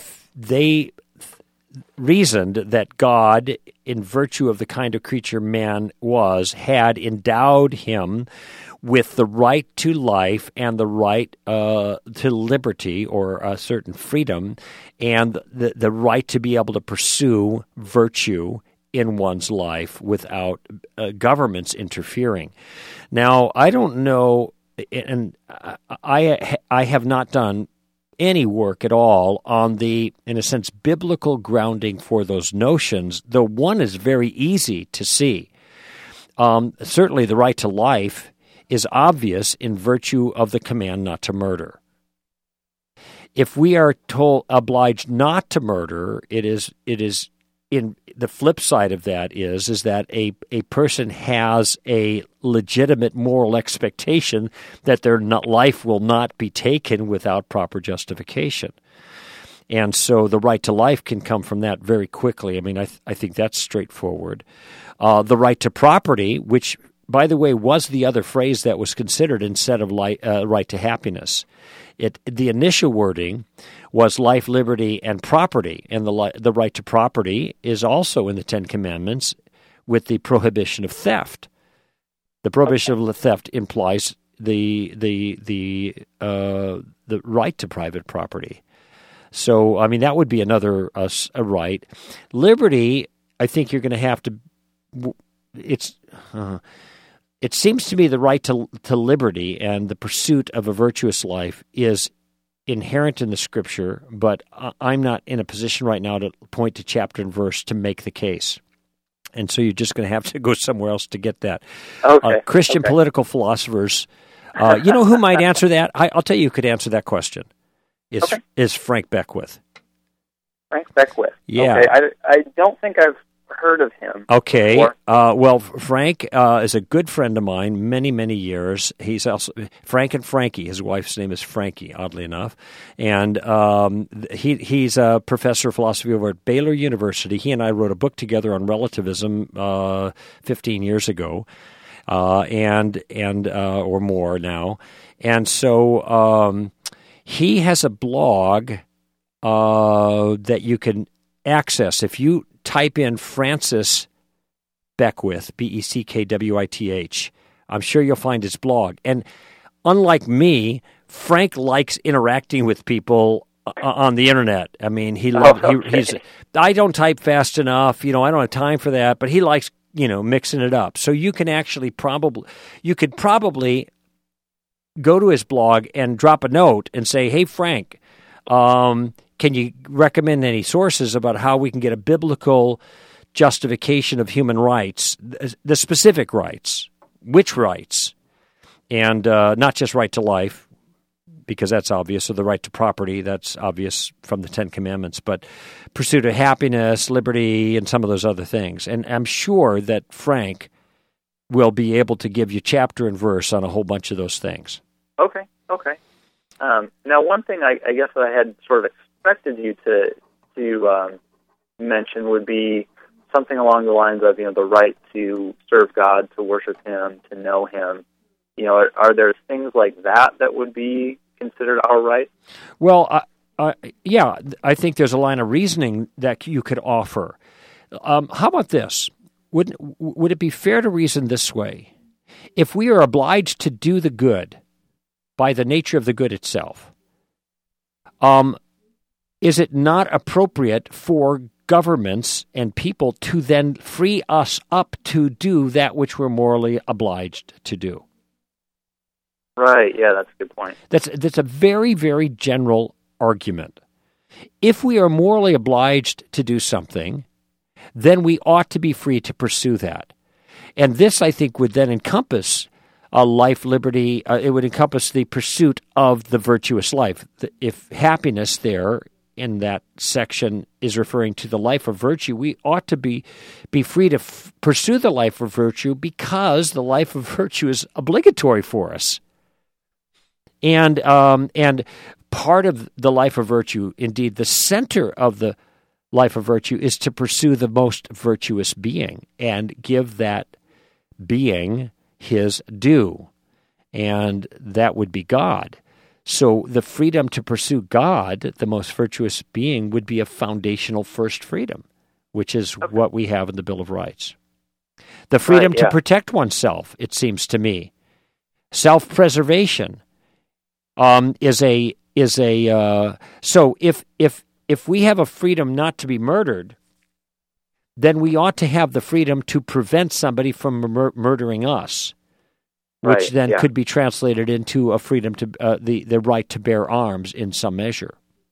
reasoned that God, in virtue of the kind of creature man was, had endowed him with the right to life and the right to liberty, or a certain freedom, and the right to be able to pursue virtue in one's life without governments interfering. Now, I don't know, and I have not done any work at all on the, in a sense, biblical grounding for those notions, though one is very easy to see. Certainly the right to life is obvious in virtue of the command not to murder. If we are obliged not to murder, it is in the flip side of that is that a person has a legitimate moral expectation that their life will not be taken without proper justification. And so the right to life can come from that very quickly. I mean, I think that's straightforward. The right to property, which, by the way, was the other phrase that was considered instead of right to happiness. The initial wording was life, liberty, and property, and the right to property is also in the Ten Commandments with the prohibition of theft. The prohibition of theft implies the right to private property. So, I mean, that would be another a right. Liberty, I think you're going to have to. it seems to me the right to liberty and the pursuit of a virtuous life is inherent in the Scripture, but I'm not in a position right now to point to chapter and verse to make the case. And so you're just going to have to go somewhere else to get that. Okay. Christian political philosophers, you know who might answer that? I'll tell you who could answer that question. Is Frank Beckwith. Frank Beckwith. Yeah. Okay. I don't think I've heard of him. Okay. Well, Frank is a good friend of mine, many, many years. He's also Frank and Frankie. His wife's name is Frankie, oddly enough. And he's a professor of philosophy over at Baylor University. He and I wrote a book together on relativism 15 years ago, and or more now. And so he has a blog that you can access if you type in Francis Beckwith, Beckwith. I'm sure you'll find his blog. And unlike me, Frank likes interacting with people on the internet. I mean, he's. I don't type fast enough. I don't have time for that. But he likes, mixing it up. So you can actually could probably go to his blog and drop a note and say, "Hey, Frank, can you recommend any sources about how we can get a biblical justification of human rights, the specific rights, which rights, and not just right to life, because that's obvious, or the right to property, that's obvious from the Ten Commandments, but pursuit of happiness, liberty, and some of those other things." And I'm sure that Frank will be able to give you chapter and verse on a whole bunch of those things. Okay. Now, one thing I guess that I had sort of expected you to mention would be something along the lines of, the right to serve God, to worship Him, to know Him. Are there things like that would be considered our right? Well, yeah, I think there's a line of reasoning that you could offer. How about this? Would it be fair to reason this way? If we are obliged to do the good by the nature of the good itself, is it not appropriate for governments and people to then free us up to do that which we're morally obliged to do? Right, yeah, that's a good point. That's a very, very general argument. If we are morally obliged to do something, then we ought to be free to pursue that. And this, I think, would then encompass life, liberty. It would encompass the pursuit of the virtuous life. If happiness there in that section is referring to the life of virtue, we ought to be free to pursue the life of virtue because the life of virtue is obligatory for us. And part of the life of virtue, indeed, the center of the life of virtue is to pursue the most virtuous being and give that being his due, and that would be God. So the freedom to pursue God, the most virtuous being, would be a foundational first freedom, which is what we have in the Bill of Rights. The freedom to protect oneself, it seems to me. Self-preservation is a so if we have a freedom not to be murdered, then we ought to have the freedom to prevent somebody from murdering us, which then could be translated into a freedom to the right to bear arms in some measure.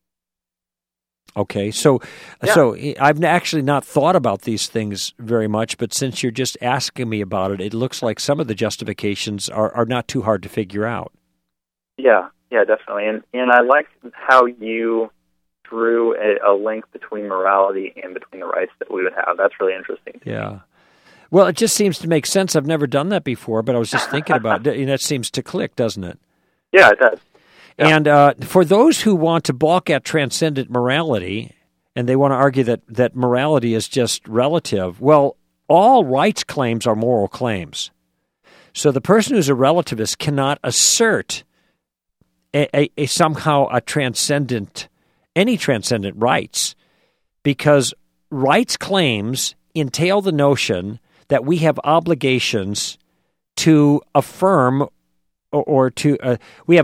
Okay, so I've actually not thought about these things very much, but since you're just asking me about it, it looks like some of the justifications are not too hard to figure out. Yeah, definitely. And I like how you drew a link between morality and between the rights that we would have. That's really interesting. Yeah. Well, it just seems to make sense. I've never done that before, but I was just thinking about it. That seems to click, doesn't it? Yeah, it does. Yeah. And for those who want to balk at transcendent morality, and they want to argue that morality is just relative, well, all rights claims are moral claims. So the person who's a relativist cannot assert somehow any transcendent rights, because rights claims entail the notion that we have obligations to affirm or to we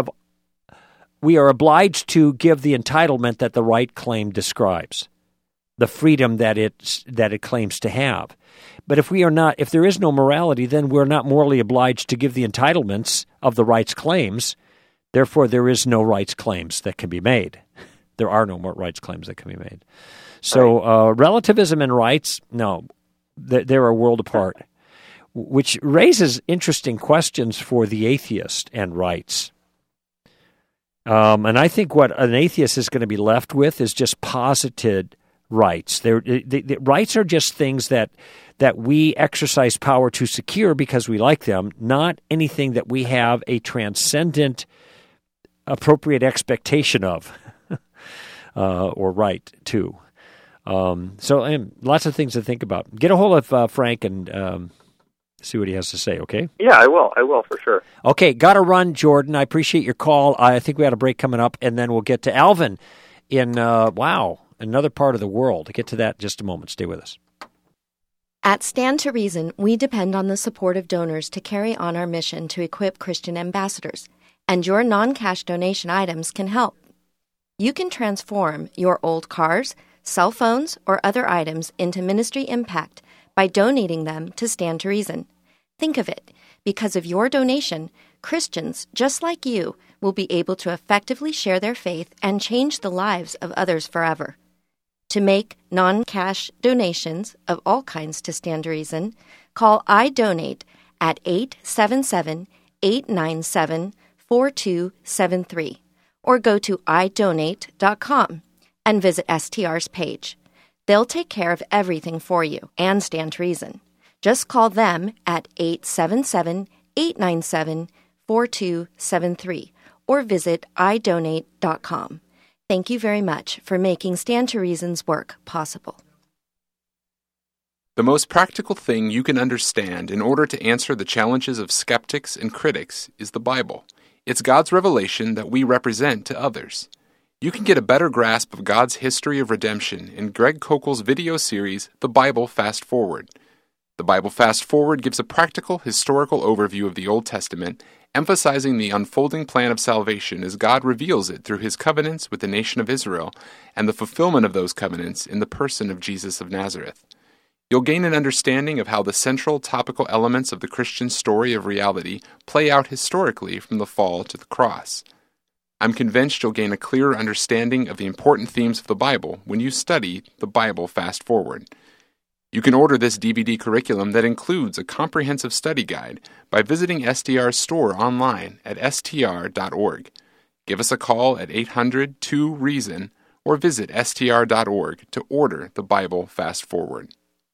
are obliged to give the entitlement that the right claim describes. the freedom that it claims to have. But if there is no morality, then we're not morally obliged to give the entitlements of the rights claims. Therefore, there is no rights claims that can be made. There are no more rights claims that can be made. So relativism and rights, no, they're a world apart, which raises interesting questions for the atheist and rights. And I think what an atheist is going to be left with is just posited rights. The rights are just things that we exercise power to secure because we like them, not anything that we have a transcendent, appropriate expectation of or right to. So lots of things to think about. Get a hold of Frank and see what he has to say, okay? Yeah, I will for sure. Okay, got to run, Jordan. I appreciate your call. I think we had a break coming up, and then we'll get to Alvin in, another part of the world. I'll get to that in just a moment. Stay with us. At Stand to Reason, we depend on the support of donors to carry on our mission to equip Christian ambassadors, and your non-cash donation items can help. You can transform your old cars, cell phones, or other items into ministry impact by donating them to Stand to Reason. Think of it. Because of your donation, Christians just like you will be able to effectively share their faith and change the lives of others forever. To make non-cash donations of all kinds to Stand to Reason, call iDonate at 877-897-4273 or go to idonate.com and visit STR's page. They'll take care of everything for you and Stand to Reason. Just call them at 877-897-4273 or visit idonate.com. Thank you very much for making Stand to Reason's work possible. The most practical thing you can understand in order to answer the challenges of skeptics and critics is the Bible. It's God's revelation that we represent to others. You can get a better grasp of God's history of redemption in Greg Koukl's video series, The Bible Fast Forward. The Bible Fast Forward gives a practical, historical overview of the Old Testament, emphasizing the unfolding plan of salvation as God reveals it through his covenants with the nation of Israel and the fulfillment of those covenants in the person of Jesus of Nazareth. You'll gain an understanding of how the central topical elements of the Christian story of reality play out historically from the fall to the cross. I'm convinced you'll gain a clearer understanding of the important themes of the Bible when you study the Bible Fast Forward. You can order this DVD curriculum that includes a comprehensive study guide by visiting STR's store online at str.org. Give us a call at 800-2-REASON or visit str.org to order the Bible Fast Forward.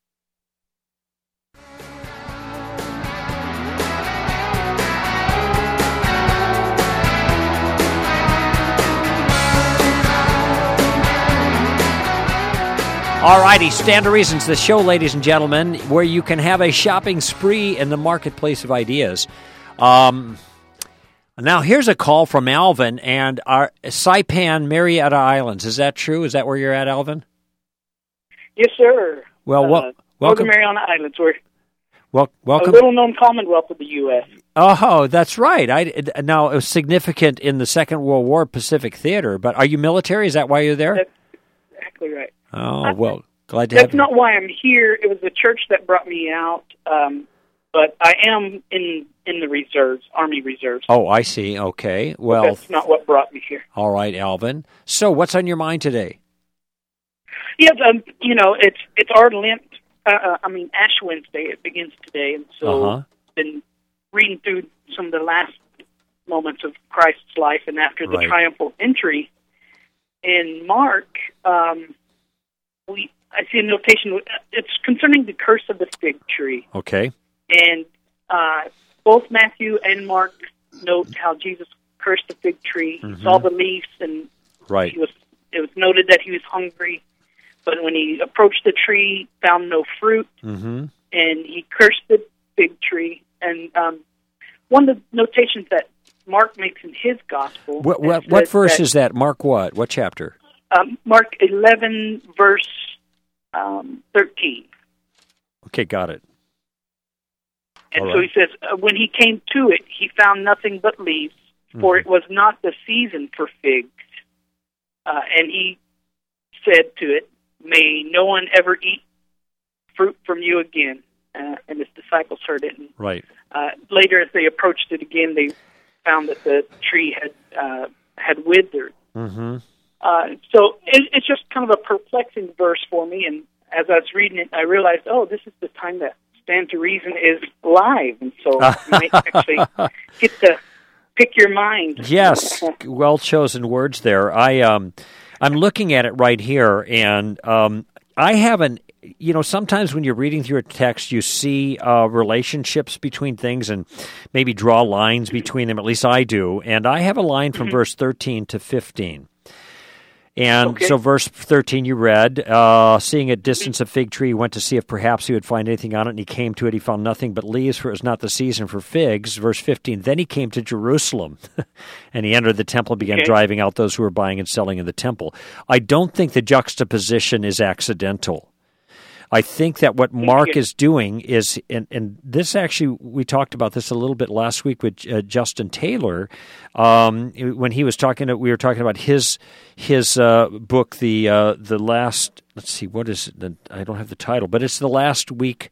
All righty, Stand to Reason's the show, ladies and gentlemen, where you can have a shopping spree in the marketplace of ideas. Now, here's a call from Alvin and our Saipan, Marietta Islands. Is that true? Is that where you're at, Alvin? Yes, sir. Well, welcome. Northern Mariana Islands. We're welcome. A little-known commonwealth of the U.S. Oh, that's right. Now, it was significant in the Second World War Pacific Theater, but are you military? Is that why you're there? That's exactly right. Oh, well, glad to have you. That's not why I'm here. It was the church that brought me out, but I am in the reserves, Army Reserves. Oh, I see. Okay. Well, but that's not what brought me here. All right, Alvin. So, what's on your mind today? Yeah, it's our Lent. Ash Wednesday. It begins today, and so I've been reading through some of the last moments of Christ's life, and after the triumphal entry in Mark. I see a notation. It's concerning the curse of the fig tree. Okay. And both Matthew and Mark note how Jesus cursed the fig tree. He saw the leaves, and it was noted that he was hungry. But when he approached the tree, found no fruit, and he cursed the fig tree. And one of the notations that Mark makes in his gospel. What verse is that? Mark what? What chapter? Mark 11, verse 13. Okay, got it. And so he says, when he came to it, he found nothing but leaves, for it was not the season for figs. And he said to it, may no one ever eat fruit from you again. And his disciples heard it. And, right. Later, as they approached it again, they found that the tree had withered. Mm-hmm. So it's just kind of a perplexing verse for me. And as I was reading it, I realized, this is the time that Stand to Reason is live. And so you might actually get to pick your mind. Yes, well chosen words there. I'm looking at it right here, and I haven't. Sometimes when you're reading through a text, you see relationships between things and maybe draw lines between them. At least I do. And I have a line from verse 13 to 15. And so verse 13 you read, seeing at distance a fig tree, he went to see if perhaps he would find anything on it, and he came to it, he found nothing but leaves, for it was not the season for figs. Verse 15, then he came to Jerusalem, and he entered the temple and began driving out those who were buying and selling in the temple. I don't think the juxtaposition is accidental. I think that what Mark is doing is, and this actually, we talked about this a little bit last week with Justin Taylor, when he was talking. We were talking about his book, the last. Let's see, what is it? I don't have the title, but it's the last week,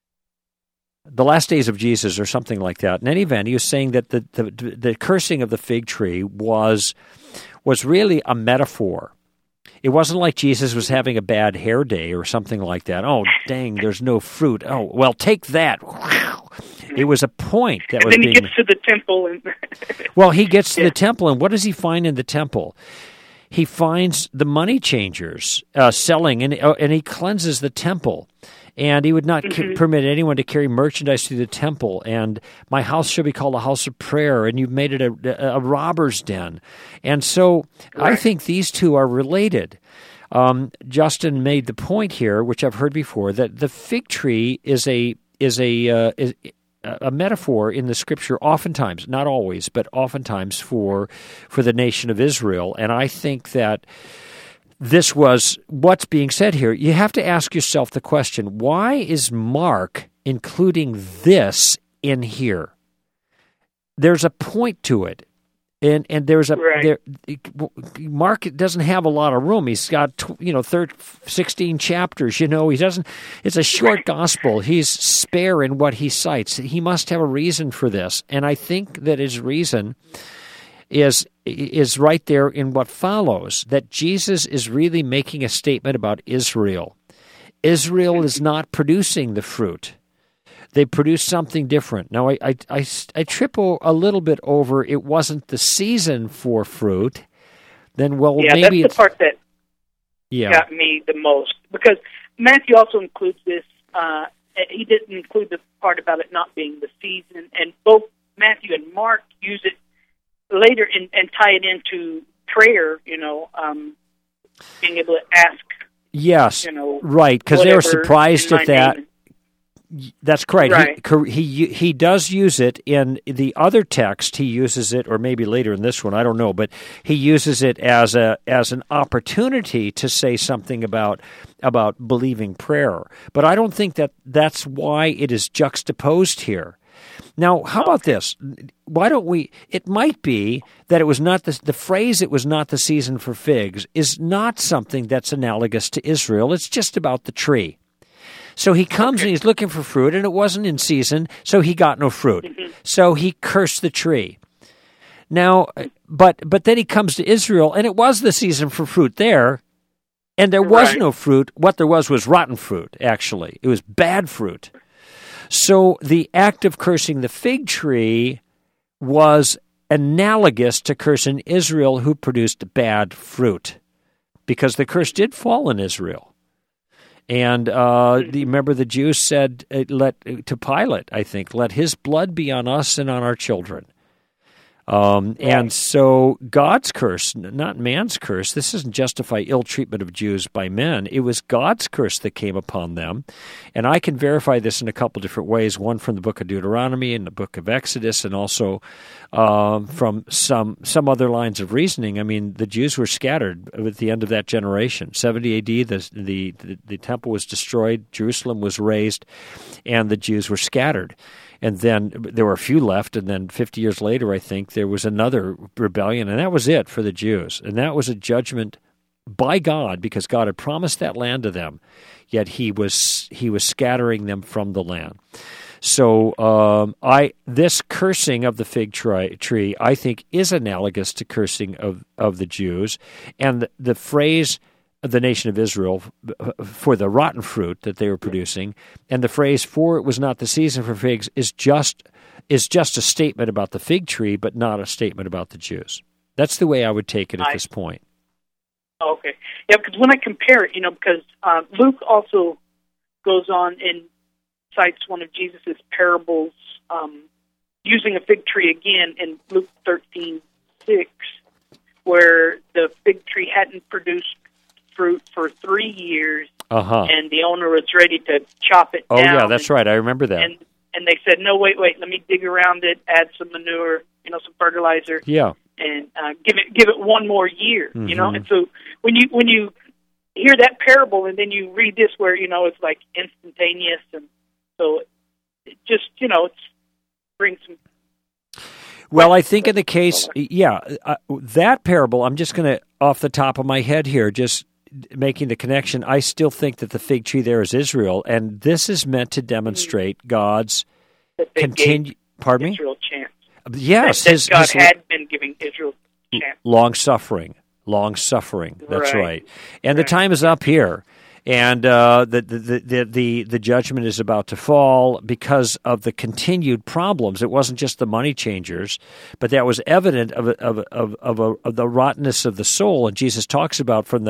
the last days of Jesus, or something like that. In any event, he was saying that the cursing of the fig tree was really a metaphor. It wasn't like Jesus was having a bad hair day or something like that. Oh, dang, there's no fruit. Oh, well, take that. It was a point that was being... Then he gets to the temple. Well, he gets to the temple, and what does he find in the temple? He finds the money changers selling, and he cleanses the temple. And he would not permit anyone to carry merchandise through the temple. And my house shall be called a house of prayer, and you've made it a robber's den. And so I think these two are related. Justin made the point here, which I've heard before, that the fig tree is a metaphor in the Scripture, oftentimes, not always, but oftentimes for the nation of Israel. And I think that this was what's being said here. You have to ask yourself the question, why is Mark including this in here? There's a point to it. And there's Mark doesn't have a lot of room. He's got 16 chapters. He doesn't. It's a short gospel. He's spare in what he cites. He must have a reason for this, and I think that his reason is right there in what follows, that Jesus is really making a statement about Israel. Israel is not producing the fruit. They produce something different. Now, I trip a little bit over it wasn't the season for fruit. Then, maybe that's the part that got me the most. Because Matthew also includes this. He didn't include the part about it not being the season. And both Matthew and Mark use it later and tie it into prayer, being able to ask. Yes, right, because they were surprised at that. That's correct. Right. He does use it in the other text. He uses it, or maybe later in this one, I don't know, but he uses it as an opportunity to say something about believing prayer. But I don't think that's why it is juxtaposed here. Now, how about this? Why don't we? It might be that it was not the phrase. It was not the season for figs is not something that's analogous to Israel. It's just about the tree. So he comes and he's looking for fruit, and it wasn't in season, so he got no fruit. Mm-hmm. So he cursed the tree. Now, but then he comes to Israel, and it was the season for fruit there, and there was no fruit. What there was rotten fruit, actually. It was bad fruit. So the act of cursing the fig tree was analogous to cursing Israel, who produced bad fruit, because the curse did fall on Israel. And remember, the Jews said to Pilate, I think, let his blood be on us and on our children. And so God's curse, not man's curse, this doesn't justify ill treatment of Jews by men. It was God's curse that came upon them. And I can verify this in a couple different ways, one from the book of Deuteronomy and the book of Exodus, and also from some other lines of reasoning. I mean, the Jews were scattered at the end of that generation. 70 A.D., the temple was destroyed, Jerusalem was razed, and the Jews were scattered. And then there were a few left, and then 50 years later, I think, there was another rebellion, and that was it for the Jews. And that was a judgment by God, because God had promised that land to them, yet he was scattering them from the land. So this cursing of the fig tree, I think, is analogous to cursing of the Jews, and the phrase of the nation of Israel for the rotten fruit that they were producing, and the phrase "for it was not the season for figs" is just a statement about the fig tree, but not a statement about the Jews. That's the way I would take it at this point. Okay, yeah, because when I compare it, because Luke also goes on and cites one of Jesus' parables using a fig tree again in Luke 13:6, where the fig tree hadn't produced fruit for 3 years, and the owner was ready to chop it down. Oh, yeah, that's right. I remember that. And they said, no, wait, let me dig around it, add some manure, some fertilizer, and give it one more year, And so when you hear that parable and then you read this where, it's like instantaneous, and so it just, it brings some... Well, I think in the case, that parable, I'm just going to, off the top of my head here, just making the connection, I still think that the fig tree there is Israel, and this is meant to demonstrate God's continued... Pardon me? Israel chance. Yes. That God had been giving Israel chance. Long-suffering. That's right. And the time is up here. And the judgment is about to fall because of the continued problems. It wasn't just the money changers, but that was evident of the rottenness of the soul. And Jesus talks about let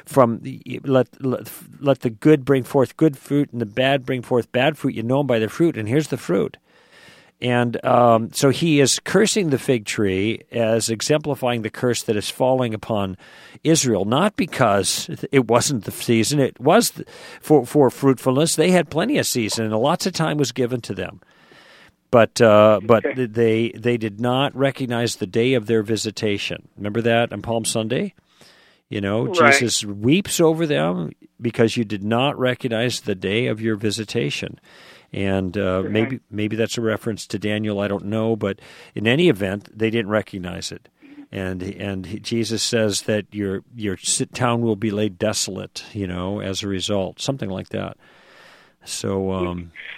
the good bring forth good fruit and the bad bring forth bad fruit. You know them by their fruit, and here's the fruit. And so he is cursing the fig tree as exemplifying the curse that is falling upon Israel, not because it wasn't the season. It was for fruitfulness. They had plenty of season, and lots of time was given to them. But they did not recognize the day of their visitation. Remember that on Palm Sunday? Jesus weeps over them because you did not recognize the day of your visitation. And maybe that's a reference to Daniel, I don't know, but in any event, they didn't recognize it. And Jesus says that your town will be laid desolate, as a result, something like that. So,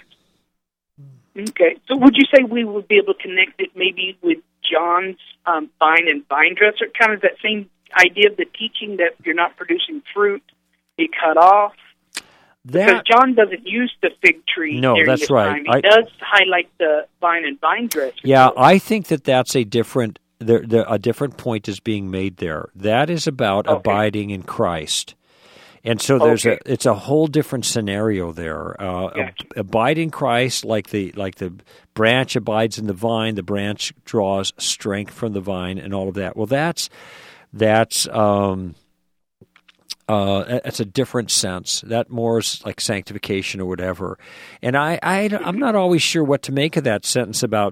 okay. So would you say we would be able to connect it maybe with John's vine and vine dresser, kind of that same idea of the teaching that you're not producing fruit, be cut off? Because John doesn't use the fig tree. No, that's right. He does highlight the vine and vine dresser. Yeah, I think that's a different. A different point is being made there. That is about abiding in Christ, and so it's a whole different scenario there. Abide in Christ, like the branch abides in the vine. The branch draws strength from the vine, and all of that. Well, that's a different sense. That more is like sanctification or whatever. And I'm not always sure what to make of that sentence about,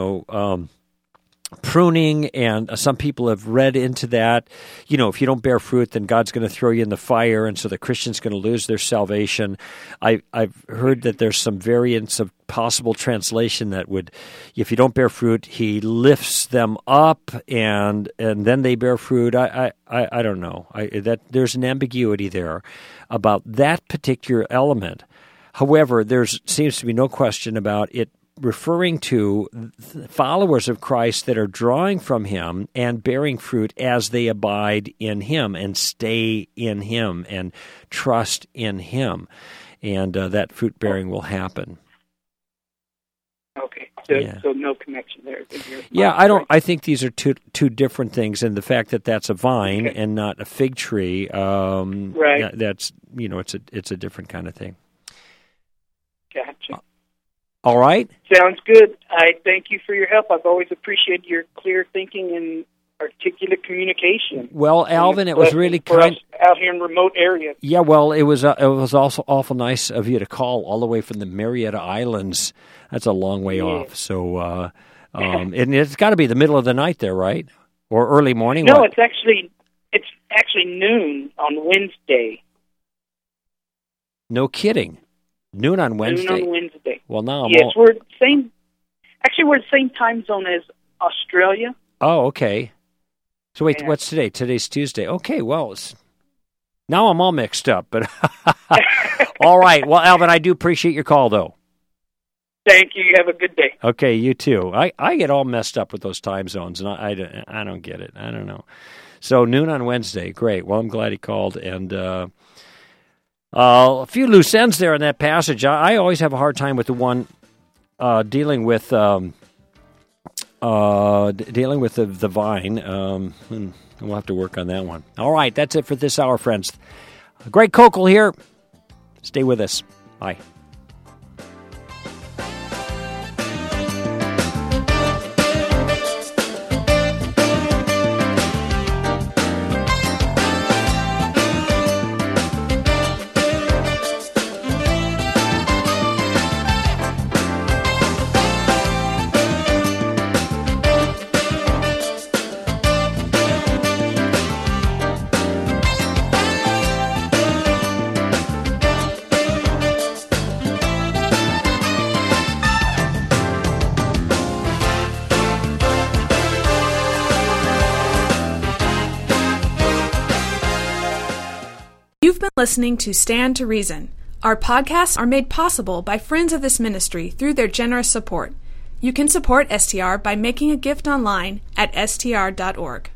pruning, and some people have read into that. If you don't bear fruit, then God's going to throw you in the fire, and so the Christian's going to lose their salvation. I've heard that there's some variants of possible translation that would, if you don't bear fruit, he lifts them up, and then they bear fruit. I don't know. There's an ambiguity there about that particular element. However, there seems to be no question about it referring to followers of Christ that are drawing from him and bearing fruit as they abide in him and stay in him and trust in him. And that fruit bearing will happen. Okay, so no connection there. Yeah, I think these are two different things, and the fact that that's a vine and not a fig tree, that's it's a different kind of thing. Gotcha. All right. Sounds good. I thank you for your help. I've always appreciated your clear thinking and articulate communication. Well, Alvin, it was really kind out here in remote areas. Yeah, well, it was also awful nice of you to call all the way from the Marietta Islands. That's a long way off. So, and it's got to be the middle of the night there, right? Or early morning? No, it's actually noon on Wednesday. No kidding. Noon on Wednesday. Noon on Wednesday. Well, now we're the same. Actually, we're the same time zone as Australia. Oh, okay. So wait, what's today? Today's Tuesday. Okay, well, Now I'm all mixed up, but all right. Well, Alvin, I do appreciate your call, though. Thank you. You have a good day. Okay, you too. I get all messed up with those time zones, and I don't get it. I don't know. So noon on Wednesday, great. Well, I'm glad he called, and a few loose ends there in that passage. I always have a hard time with the one dealing with the vine. And we'll have to work on that one. All right, that's it for this hour, friends. Greg Koukl here. Stay with us. Bye. You've been listening to Stand to Reason. Our podcasts are made possible by friends of this ministry through their generous support. You can support STR by making a gift online at str.org.